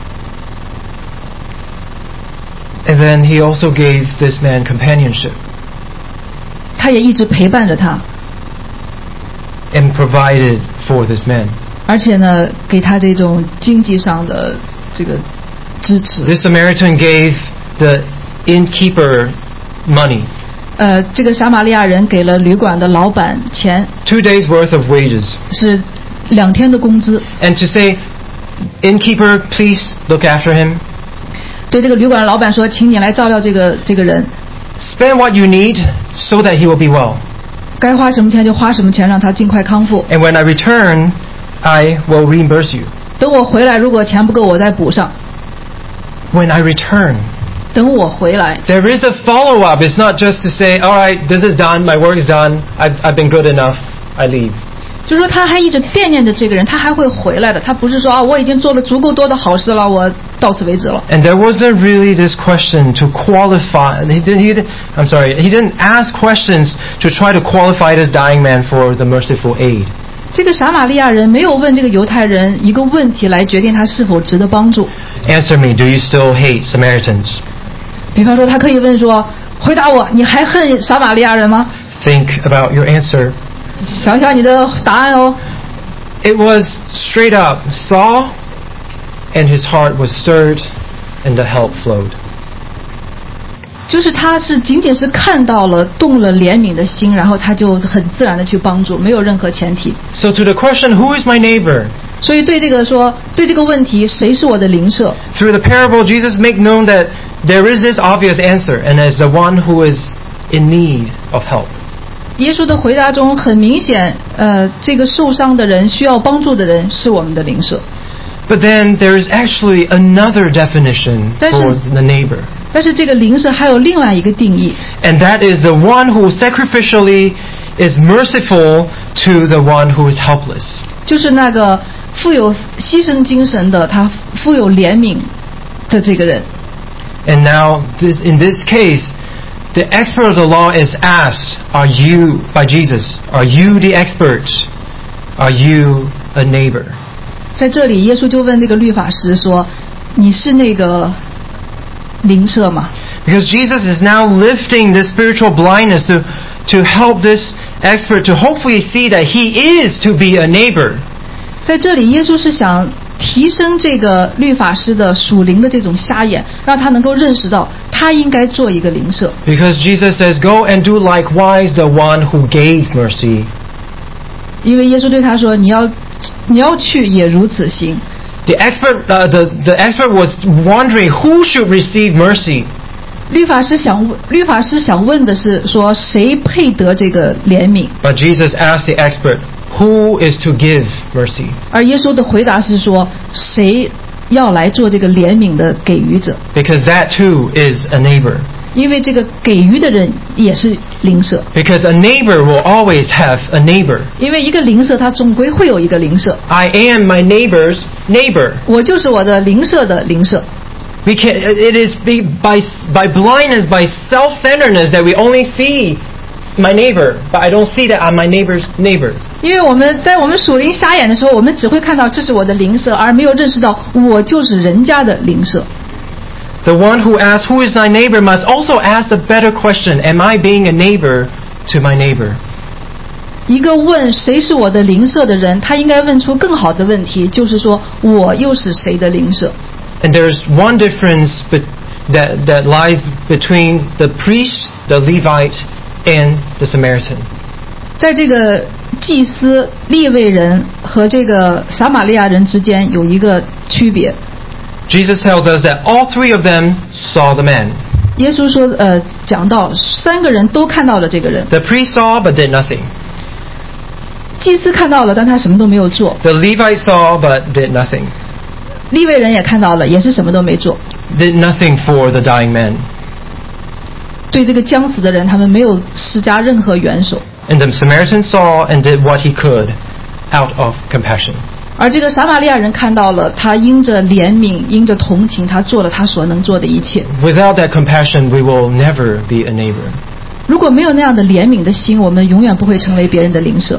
And then he also gave this man companionship 他也一直陪伴着他， and provided for this man. 而且呢，给他这种经济上的这个支持。 This Samaritan gave the innkeeper money, 呃，这个撒玛利亚人给了旅馆的老板钱， two days worth of wages. 是两天的工资。 And to say, innkeeper, please look after him. 对这个旅馆的老板说，请你来照料这个这个人。 Spend what you need so that he will be well. 该花什么钱就花什么钱，让他尽快康复。 And when I return, I will reimburse you. 等我回来，如果钱不够，我再补上。 When I return, 等我回来。 there is a follow-up. It's not just to say, all right, this is done, my work is done, I've, I've been good enough, I leave. 就是说他还一直惦念着这个人，他还会回来的。他不是说啊，我已经做了足够多的好事了，我到此为止了。 And there wasn't really this question to qualify. He didn't, he didn't, I'm sorry, he didn't ask questions to try to qualify this dying man for the merciful aid. 这个撒玛利亚人没有问这个犹太人一个问题来决定他是否值得帮助。 Answer me, do you still hate Samaritans? 比方说，他可以问说：“回答我，你还恨撒玛利亚人吗？” Think about your answer. 想想你的答案哦。 It was straight up, saw, and his heart was stirred, and the help flowed. 就是他是仅仅是看到了，动了怜悯的心，然后他就很自然的去帮助，没有任何前提。 So to the question, who is my neighbor? 所以对这个说，对这个问题，谁是我的邻舍？ Through the parable, Jesus make known that there is this obvious answer, and as the one who is in need of help. 耶稣的回答中很明显，呃，这个受伤的人、需要帮助的人是我们的邻舍。 But then there is actually another definition for the neighbor. 但是这个邻舍还有另外一个定义， And that is the one who sacrificially is merciful to the one who is helpless. 就是那个富有牺牲精神的，他富有怜悯的这个人。 And now, this, in this case, the expert of the law is asked, are you, by Jesus, are you the expert? Are you a neighbor? 在这里，耶稣就问那个律法师说：“你是那个邻舍吗？” Because Jesus is now lifting this spiritual blindness to, to help this expert to hopefully see that he is to be a neighbor. 在这里，耶稣是想提升这个律法师的属灵的这种瞎眼，让他能够认识到他应该做一个邻舍。 Because Jesus says, go and do likewise the one who gave mercy. 因为耶稣对他说：“你要，你要去也如此行。” The expert, uh, the, the expert was wondering who should receive mercy. 律法师想，律法师想问的是说谁配得这个怜悯？ But Jesus asked the expert, who is to give mercy? 而耶稣的回答是说，谁要来做这个怜悯的给予者？ Because that too is a neighbor. 因为这个给予的人也是邻舍。 Because a neighbor will always have a neighbor. 因为一个邻舍，他总归会有一个邻舍。 I am my neighbor's neighbor. 我就是我的邻舍的邻舍。 We can. It is by by blindness, by self-centeredness that we only see my neighbor, but I don't see that I'm my neighbor's neighbor. 因为我们在我们属灵瞎眼的时候，我们只会看到这是我的邻舍，而没有认识到我就是人家的邻舍。 The one who asks, who is thy neighbor, must also ask the better question, am I being a neighbor to my neighbor? 一个问谁是我的邻舍的人，他应该问出更好的问题，就是说我又是谁的邻舍。 And there's one difference be- that, that lies between the priest, the Levite, and the Samaritan. 在这个祭司、利未人和这个撒玛利亚人之间有一个区别。 Jesus tells us that all three of them saw the man. 耶稣说，呃，讲到三个人都看到了这个人。 The priest saw but did nothing. 祭司看到了，但他什么都没有做。 The Levite saw but did nothing. 利未人也看到了，也是什么都没做。 Did nothing for the dying man. 对这个将死的人，他们没有施加任何援手。 And the Samaritan saw and did what he could out of compassion. 而这个撒玛利亚人看到了，他因着怜悯，因着同情，他做了他所能做的一切。 Without that compassion, we will never be a neighbor. 如果没有那样的怜悯的心，我们永远不会成为别人的邻舍。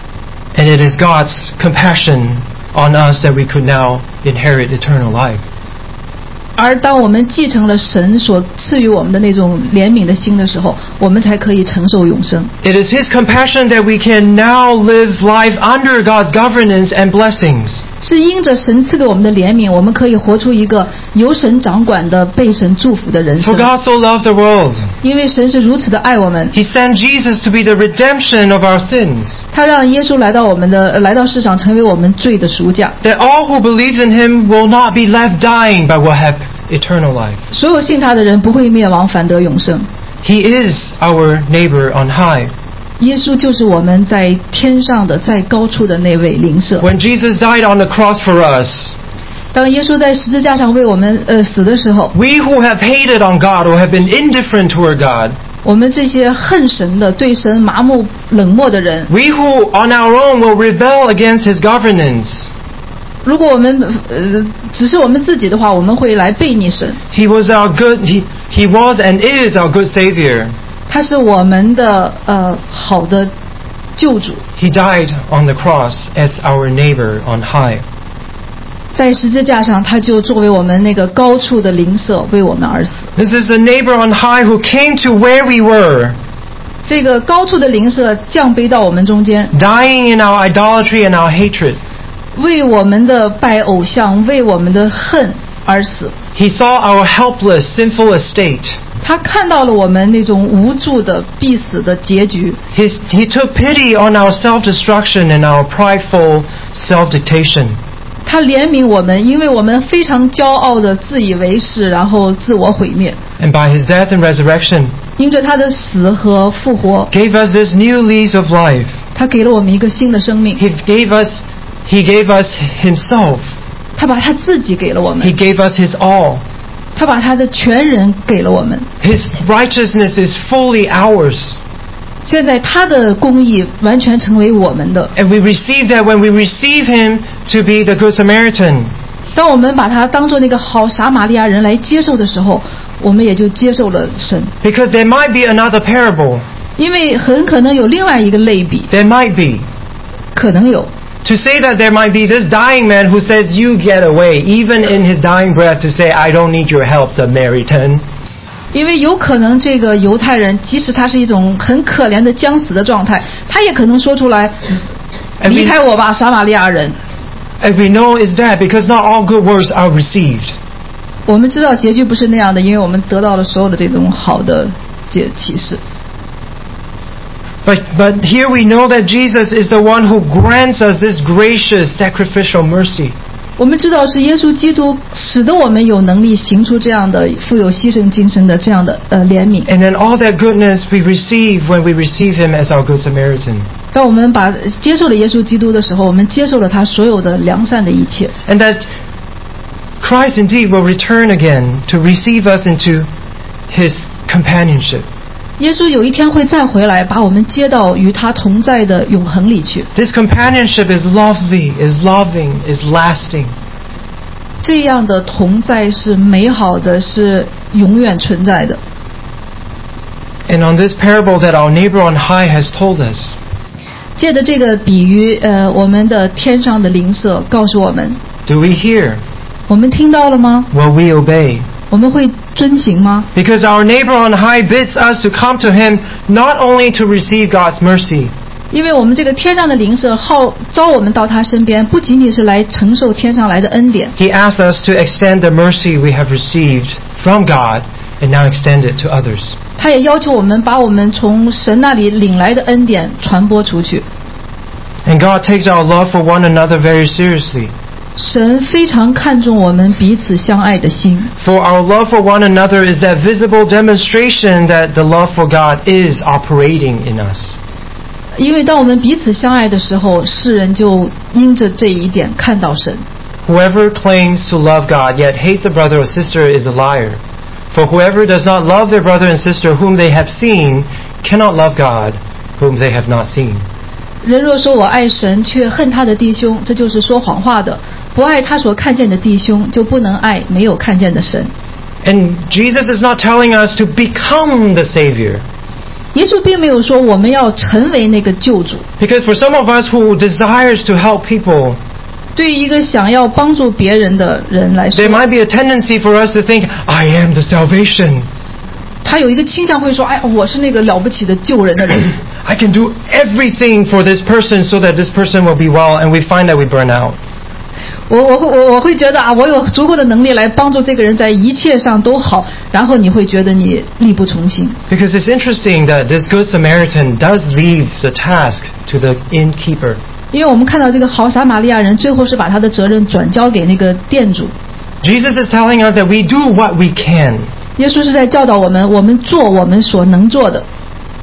And it is God's compassion on us that we could now inherit eternal life. 而当我们继承了神所赐予我们的那种怜悯的心的时候，我们才可以承受永生。 It is His compassion that we can now live life under God's governance and blessings. 是因着神赐给我们的怜悯，我们可以活出一个由神掌管的、被神祝福的人生 For。God so loved the world, 因为神是如此的爱我们， He sent Jesus to be the redemption of our sins. 他让耶稣来到我们的来到世上，成为我们罪的赎价。 That all who believes in him will not be left dying, but will have eternal life. 所有信他的人不会灭亡，反得永生。 He is our neighbor on high. 耶稣就是我们在天上的在高处的那位邻舍。 When Jesus died on the cross for us, 当耶稣在十字架上为我们呃死的时候， we who have hated on God or have been indifferent toward God, 我们这些恨神的、对神麻木冷漠的人， we who on our own will rebel against his governance, 如果我们呃只是我们自己的话，我们会来背逆神。 he was our good, he, he was and is our good Savior. 他是我们的呃好的救主， He died on the cross as our neighbor on high. 在十字架上，他就作为我们那个高处的邻舍，为我们而死。 This is the neighbor on high who came to where we were, 这个高处的邻舍降卑到我们中间， dying in our idolatry and our hatred. 为我们的拜偶像、为我们的恨而死。 He saw our helpless, sinful estate. 他看到了我们那种无助的必死的结局， His, he took pity on our self-destruction and our prideful self-dictation. 他怜悯我们，因为我们非常骄傲的自以为是，然后自我毁灭。 And by his death and resurrection, 因着他的死和复活， gave us this new lease of life. 他给了我们一个新的生命， He gave us, he gave us himself. 他把他自己给了我 He 们， gave us his all. 他把他的全人给了我们。 His righteousness is fully ours. 现在他的公义完全成为我们的。 And we receive that when we receive him to be the Good Samaritan. 当我们把他当作那个好撒玛利亚人来接受的时候，我们也就接受了神。 Because there might be another parable. 因为很可能有另外一个类比， There might be. 可能有。 To say that there might be this dying man who says, you get away, even in his dying breath to say, I don't need your help, Samaritan. 因为有可能这个犹太人，即使他是一种很可怜的将死的状态，他也可能说出来， And 离 we, 开我吧，撒玛利亚人。 and we know is that because not all good words are received. 我们知道结局不是那样的，因为我们得到了所有的这种好的解启示。 But, but here we know that Jesus is the one who grants us this gracious sacrificial mercy. 我们知道是耶稣基督使得我们有能力行出这样的富有牺牲精神的这样的呃怜悯。 And then all that goodness we receive when we receive him as our Good Samaritan. 当我们把接受了耶稣基督的时候，我们接受了他所有的良善的一切。 And that Christ indeed will return again to receive us into his companionship. 耶稣有一天会再回来，把我们接到与他同在的永恒里去。 This companionship is lovely, is loving, is lasting. 这样的同在是美好的，是永远存在的。 And on this parable that our neighbor on high has told us, 借着这个比喻，呃，我们的天上的邻舍告诉我们， do we hear? 我们听到了吗？ Will we obey? 我们会遵行吗？ Because our neighbor on high bids us to come to him not only to receive God's mercy, 因为我们这个天上的邻舍号召我们到他身边，不仅仅是来承受天上来的恩典， he asks us to extend the mercy we have received from God and now extend it to others. 他也要求我们把我们从神那里领来的恩典传播出去。 And God takes our love for one another very seriously. 神非常看重我们彼此相爱的心， For our love for one another is that visible demonstration that the love for God is operating in us. 因为当我们彼此相爱的时候，世人就因着这一点看到神。 Whoever claims to love God yet hates a brother or sister is a liar. For whoever does not love their brother and sister whom they have seen cannot love God whom they have not seen. 人若说我爱神，却恨他的弟兄，这就是说谎话的。不爱他所看见的弟兄，就不能爱没有看见的神。 And Jesus is not telling us to become the Savior. 耶稣并没有说我们要成为那个救主。 Because for some of us who desires to help people, 对于一个想要帮助别人的人来说 there，might be a tendency for us to think, I am the salvation. 他有一个倾向会说：“哎，我是那个了不起的救人的人， I can do everything for this person so that this person will be well, and we find that we burn out. 我我会我我会觉得啊，我有足够的能力来帮助这个人在一切上都好，然后你会觉得你力不从心。 Because it's interesting that this Good Samaritan does leave the task to the innkeeper. 因为我们看到这个好撒玛利亚人最后是把他的责任转交给那个店主。 Jesus is telling us that we do what we can. 耶稣是在教导我们，我们做我们所能做的。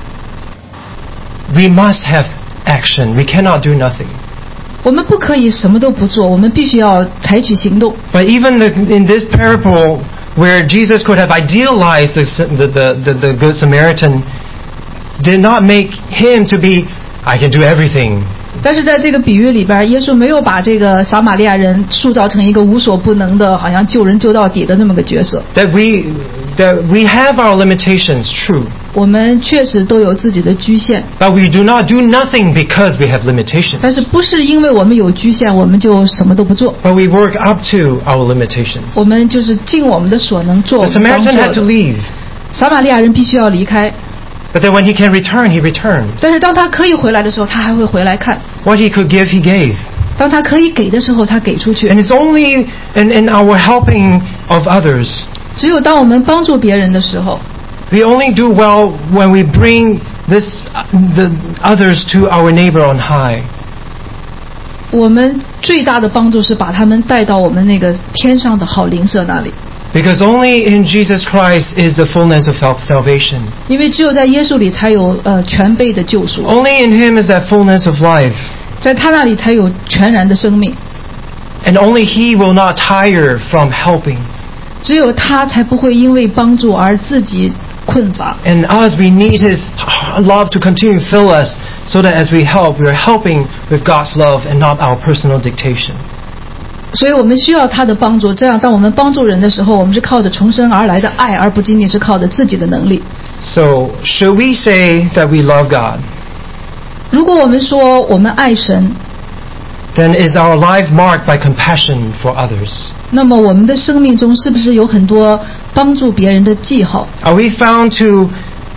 We must have action. We cannot do nothing. 我们不可以什么都不做，我们必须要采取行动。 But even the, in this parable, where Jesus could have idealized the, the, the, the Good Samaritan, did not make him to be, I can do everything. 但是在这个比喻里边，耶稣没有把这个撒玛利亚人塑造成一个无所不能的，好像救人救到底的那么个角色。 That we, that we have our limitations, true. 我们确实都有自己的局限。 But we do not do nothing because we have limitations. 但是不是因为我们有局限，我们就什么都不做。 But we work up to our limitations. 我们就是尽我们的所能做。 The Samaritan had to leave. 撒玛利亚人必须要离开。 But then when he can return, he returned. 但是当他可以回来的时候，他还会回来看。 What he could give, he gave. 当他可以给的时候，他给出去。 And it's only in, in our helping of others. 只有当我们帮助别人的时候， We only do well when we bring this, the others to our neighbor on high. 我们最大的帮助是把他们带到我们那个天上的好邻舍那里。 Because only in Jesus Christ is the fullness of salvation. 因为只有在耶稣里才有呃全备的救赎。 Only in Him is that fullness of life. 在他那里才有全然的生命。 And only He will not tire from helping. 只有他才不会因为帮助而自己困乏。 And us, we need His love to continue to fill us, so that as we help, we are helping with God's love and not our personal dictation. 所以我们需要他的帮助，这样当我们帮助人的时候，我们是靠着从生而来的爱，而不仅仅是靠着自己的能力。 So, should we say that we love God? 如果我们说我们爱神， Then is our life marked by compassion for others? 那么我们的生命中是不是有很多帮助别人的记号？ Are we found to,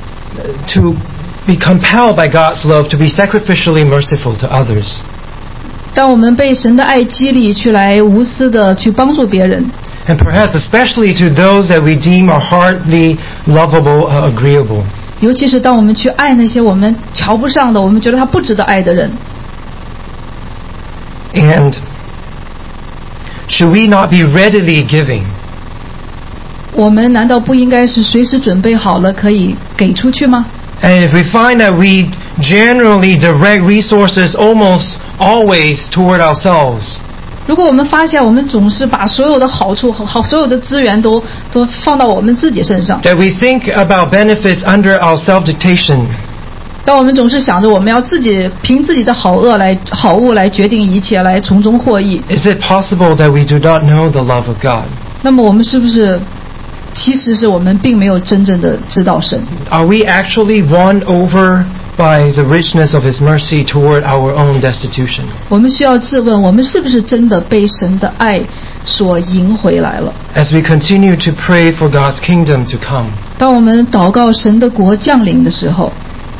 to be compelled by God's love to be sacrificially merciful to others? 当我们被神的爱激励去来无私的去帮助别人， And perhaps especially to those that we deem are hardly lovable or agreeable. 尤其是当我们去爱那些我们瞧不上的，我们觉得他不值得爱的人。 And should we not be readily giving? 我们难道不应该是随时准备好了可以给出去吗？ And if we find that we generally direct resources almost always toward ourselves, 如果我们发现我们总是把所有的好处好所有的资源都都放到我们自己身上， that we think about benefits under our self-dictation, 当我们总是想着我们要自己凭自己的好恶来好恶来决定一切，来从中获益， is it possible that we do not know the love of God? 那么我们是不是其实是我们并没有真正的知道神？ Are we actually won over by the richness of His mercy toward our own destitution? 我们需要自问，我们是不是真的被神的爱所赢回来了？ As we continue to pray for God's kingdom to come, 当我们祷告神的国降临的时候，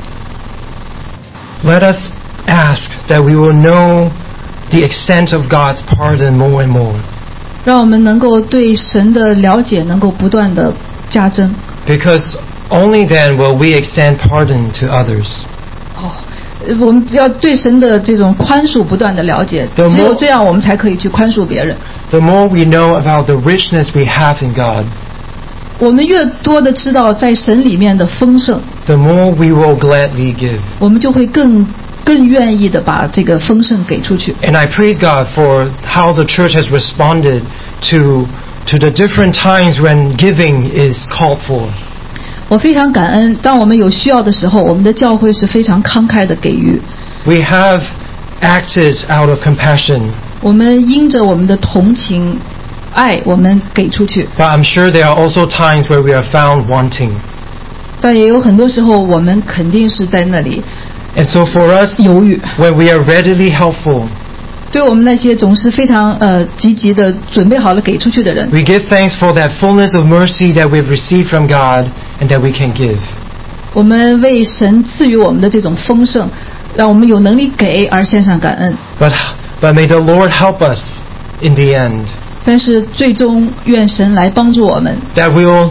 let us ask that we will know the extent of God's pardon more and more. 让我们能够对神的了解能够不断的加增。 Because only then will we extend pardon to others. 哦，我们要对神的这种宽恕不断的了解， The more- 只有这样我们才可以去宽恕别人。 The more we know about the richness we have in God, 我们越多的知道在神里面的丰盛， the more we will gladly give. 我们就会更更愿意的把这个丰盛给出去。 And I praise God for how the church has responded to, to the different times when giving is called for. 我非常感恩，当我们有需要的时候，我们的教会是非常慷慨的给予。 We have acted out of compassion, 我们因着我们的同情、爱，我们给出去。 but I'm sure there are also times where we are found wanting. 但也有很多时候，我们肯定是在那里 And so for us, 犹豫。 when we are readily helpful, 对我们那些总是非常呃积极的准备好了给出去的人， we give thanks for that fullness of mercy that we've received from God and that we can give. 我们为神赐予我们的这种丰盛，让我们有能力给而献上感恩。 But, but may the Lord help us in the end, 但是最终愿神来帮助我们， that we'll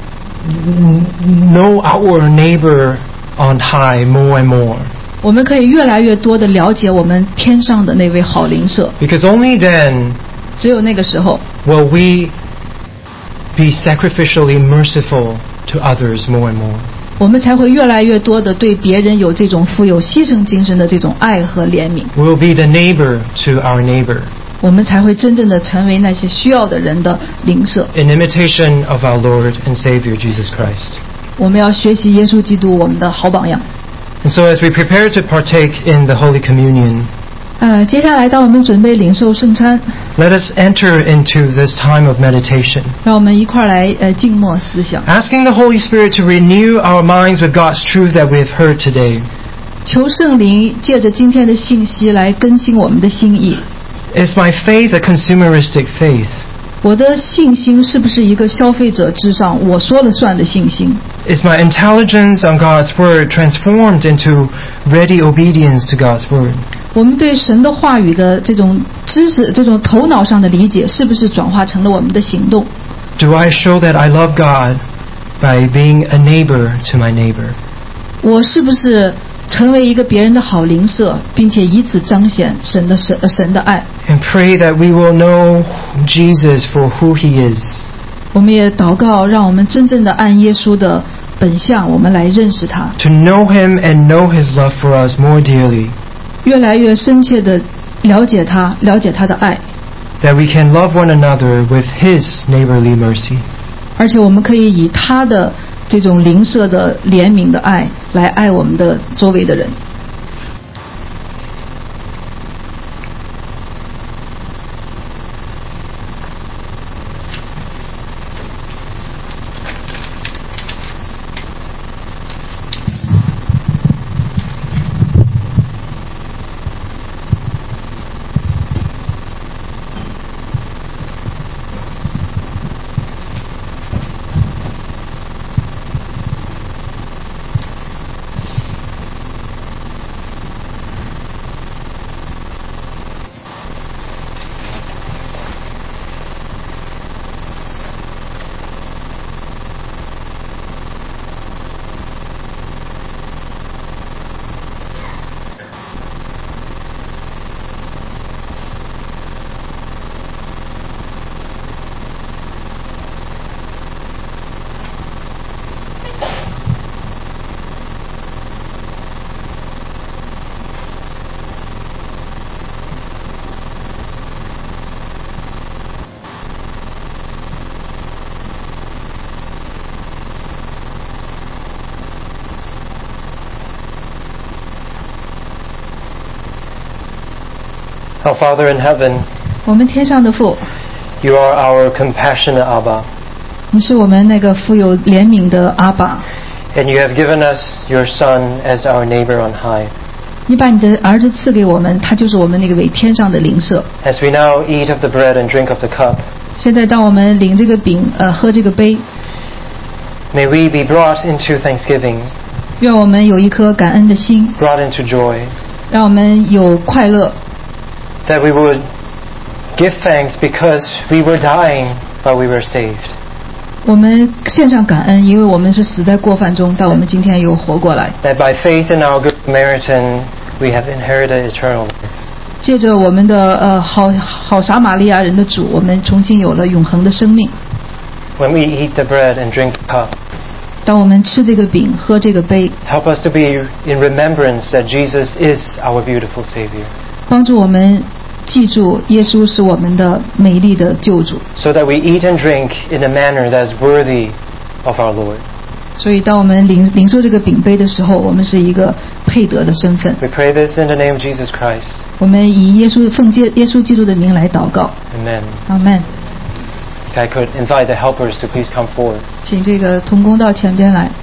know our neighbor on high more and more. 我们可以越来越多的了解我们天上的那位好邻舍， Because only then 只有那个时候， will we be sacrificially merciful to others more and more. 我们才会越来越多的对别人有这种富有牺牲精神的这种爱和怜悯， We will be the neighbor to our neighbor, 我们才会真正的成为那些需要的人的邻舍。 in imitation of our Lord and Savior Jesus Christ. 我们要学习耶稣基督我们的好榜样。 And so as we prepare to partake in the Holy Communion, 呃，接下来当我们准备领受圣餐， let us enter into this time of meditation, 让我们一块儿来呃静默思想， asking the Holy Spirit to renew our minds with God's truth that we have heard today. 求圣灵借着今天的信息来更新我们的心意。 Is my faith a consumeristic faith? 我的信心是不是一个消费者至上、我说了算的信心？ Is my intelligence on God's Word transformed into ready obedience to God's Word? 我们对神的话语的这种知识、这种头脑上的理解，是不是转化成了我们的行动？ Do I show that I love God by being a neighbor to my neighbor? 我是不是成为一个别人的好邻舍，并且以此彰显神的神、呃、神的爱？ And pray that we will know Jesus for who He is. 我们也祷告，让我们真正的按耶稣的本相，我们来认识他， To know Him and know His love for us more dearly. 越来越深切的了解他，了解他的爱， That we can love one another with His neighborly mercy. 而且我们可以以他的这种邻舍的怜悯的爱来爱我们的周围的人。 Our Father in heaven, 我们天上的父， You are our compassionate Abba, 你是我们那个富有怜悯的阿爸， and You have given us Your Son as our neighbor on high. 你把你的儿子赐给我们，他就是我们那个为天上的邻舍。 As we now eat of the bread and drink of the cup, 现在当我们领这个饼，呃，喝这个杯， may we be brought into thanksgiving, 愿我们有一颗感恩的心， brought into joy, 让我们有快乐， that we would give thanks because we were dying but we were saved. 我们献上感恩，因为我们是死在过犯中，但我们今天又活过来。 That by faith in our Good Samaritan, we have inherited eternal life. 借着我们的呃好好撒玛利亚人的主，我们重新有了永恒的生命。 When we eat the bread and drink the cup, 当我们吃这个饼，喝这个杯， help us to be in remembrance that Jesus is our beautiful Savior, 帮助我们记住耶稣是我们的美丽的救主。 so that we eat and drink in a manner that is worthy of our Lord. 所以当我们领领受这个饼杯的时候，我们是一个配得的身份。 We pray this in the name of Jesus Christ. 我们以耶稣奉耶耶稣基督的名来祷告。 Amen. 阿门。 If I could invite the helpers to please come forward. 请这个同工到前边来。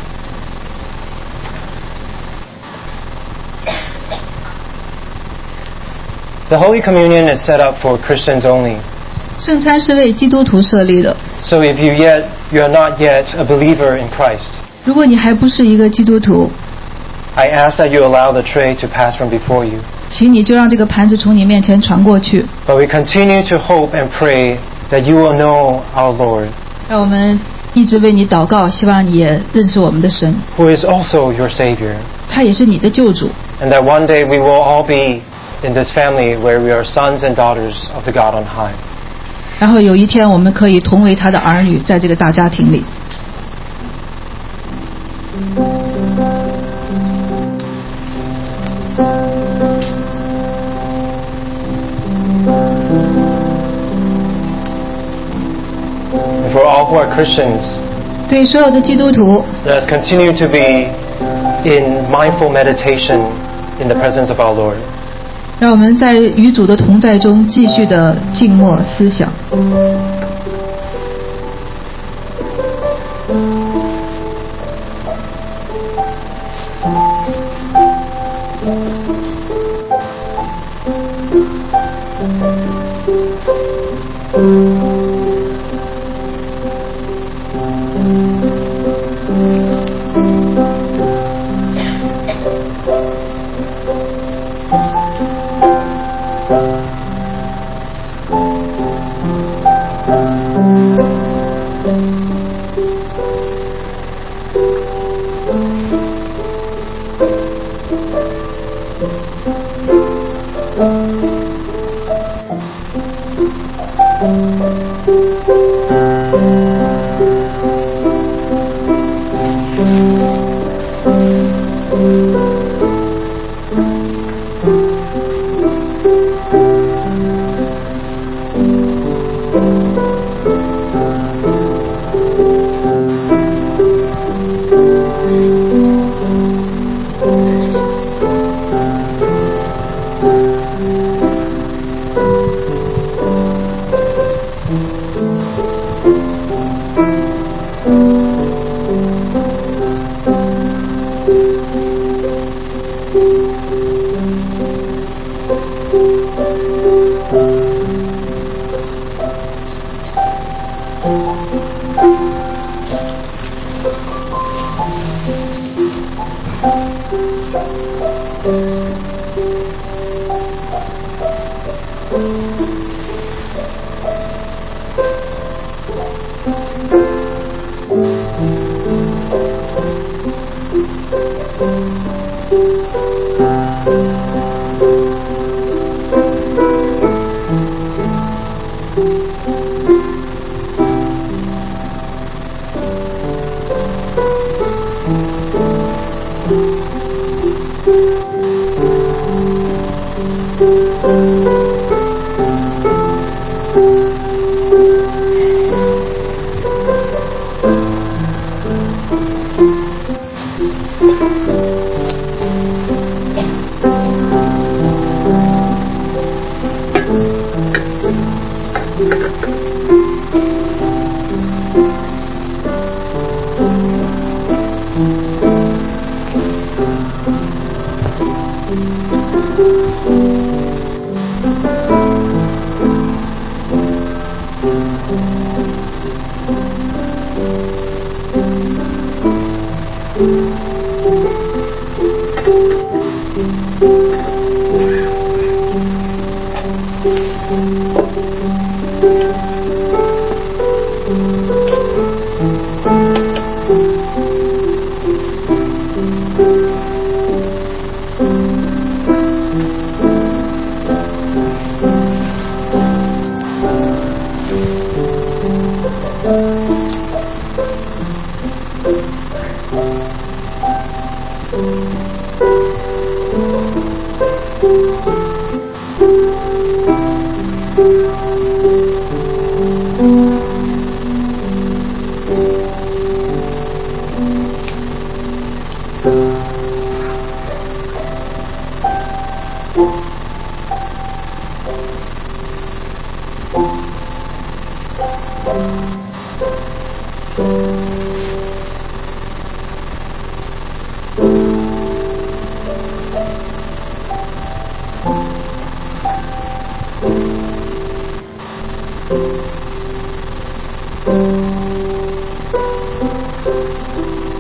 The Holy Communion is set up for Christians only. 圣餐是为基督徒设立的。 So if you yet you are not yet a believer in Christ, 如果你还不是一个基督徒， I ask that you allow the tray to pass from before you. 请你就让这个盘子从你面前传过去。 But we continue to hope and pray that you will know our Lord, 让我们一直为你祷告，希望你也认识我们的神， who is also your Savior, 他也是你的救主。 and that one day we will all be in this family where we are sons and daughters of the God on high. 然后有一天我们可以同为他的儿女，在这个大家庭里。 And for all who are Christians, 对所有的基督徒， let us continue to be in mindful meditation in the presence of our Lord. 让我们在与主的同在中继续的静默思想。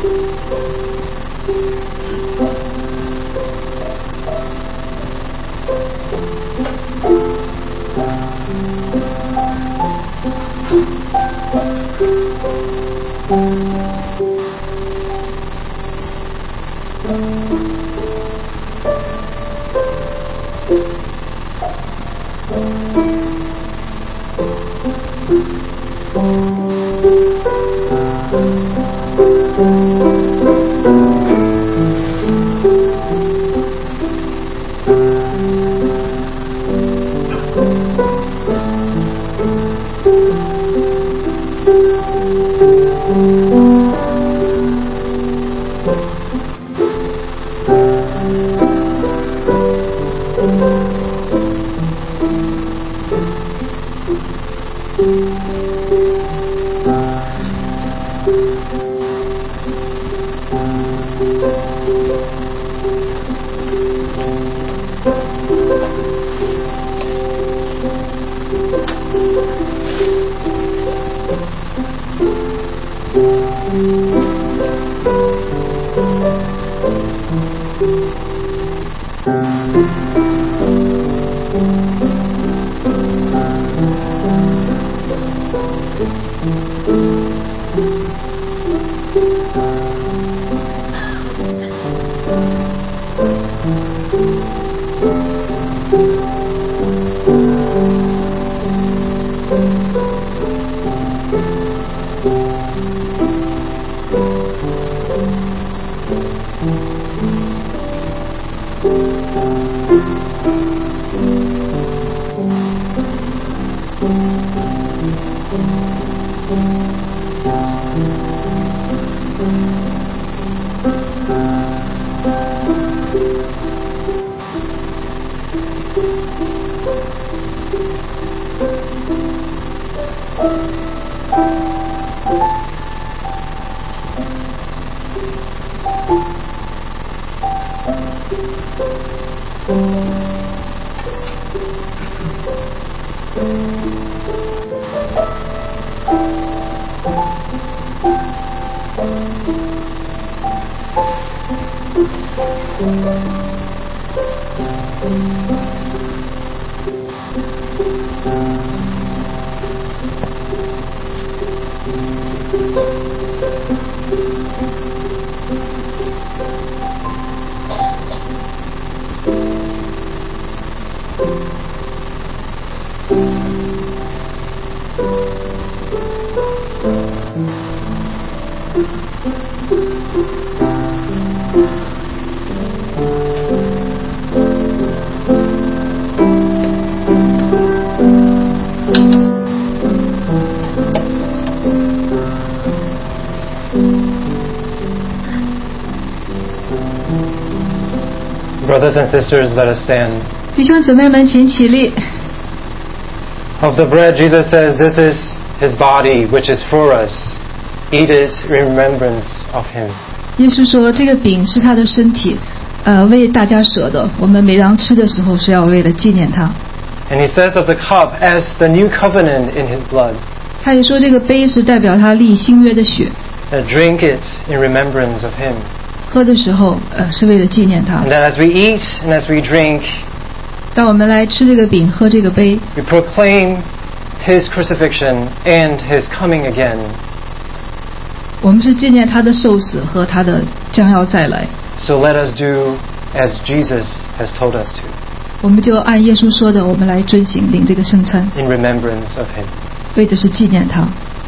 Let Brothers and sisters, let us stand. 弟兄姊妹们，请起立。 Of the bread, Jesus says, "This is His body, which is for us. Eat it in remembrance of Him." 耶稣说，这个饼是他的身体，呃，为大家舍的。我们每当吃的时候，是要为了纪念他。 And He says of the cup, "As the new covenant in His blood." 他也说，这个杯是代表他立新约的血。 And drink it in remembrance of Him. 喝的时候，呃，是为了纪念他。 And then as we eat and as we drink, 当我们来吃这个饼，喝这个杯， we proclaim His crucifixion and His coming again. 我们是纪念他的受死和他的将要再来。 So let us do as Jesus has told us to. 我们就按耶稣说的，我们来遵行领这个圣餐， In remembrance of Him. 为的是纪念他。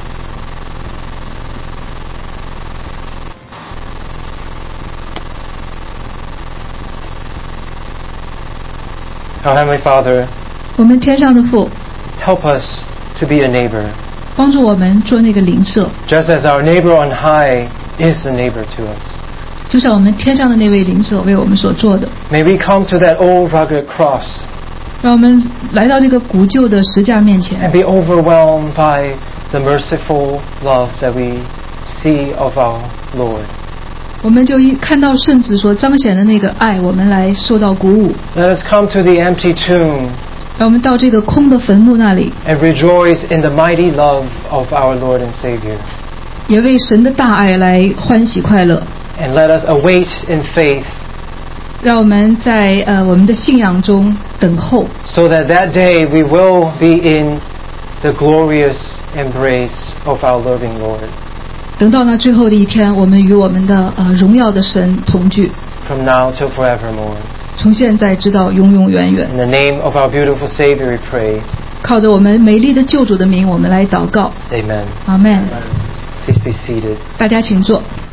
Our Heavenly Father, 我们天上的父， help us to be a neighbor, 帮助我们做那个邻舍， just as our neighbor on high is a neighbor to us. 就像我们天上的那位邻舍为我们所做的。 May we come to that old rugged cross 让我们来到这个古旧的石架面前， and be overwhelmed by the merciful love that we see of our Lord. 我们就一看到圣子所彰显的那个爱，我们来受到鼓舞。 Let us come to the empty tomb 让我们到这个空的坟墓那里， and rejoice in the mighty love of our Lord and Savior. 也为神的大爱来欢喜快乐。 And let us await in faith 让我们在呃我们的信仰中等候， so that that day we will be in the glorious embrace of our loving Lord. 等到那最后的一天，我们与我们的呃荣耀的神同聚， From now till forevermore. 从现在直到永永远远。 In the name of our beautiful Savior we pray. 靠着我们美丽的救主的名，我们来祷告。 Amen. 阿们。 Please be seated. 大家请坐。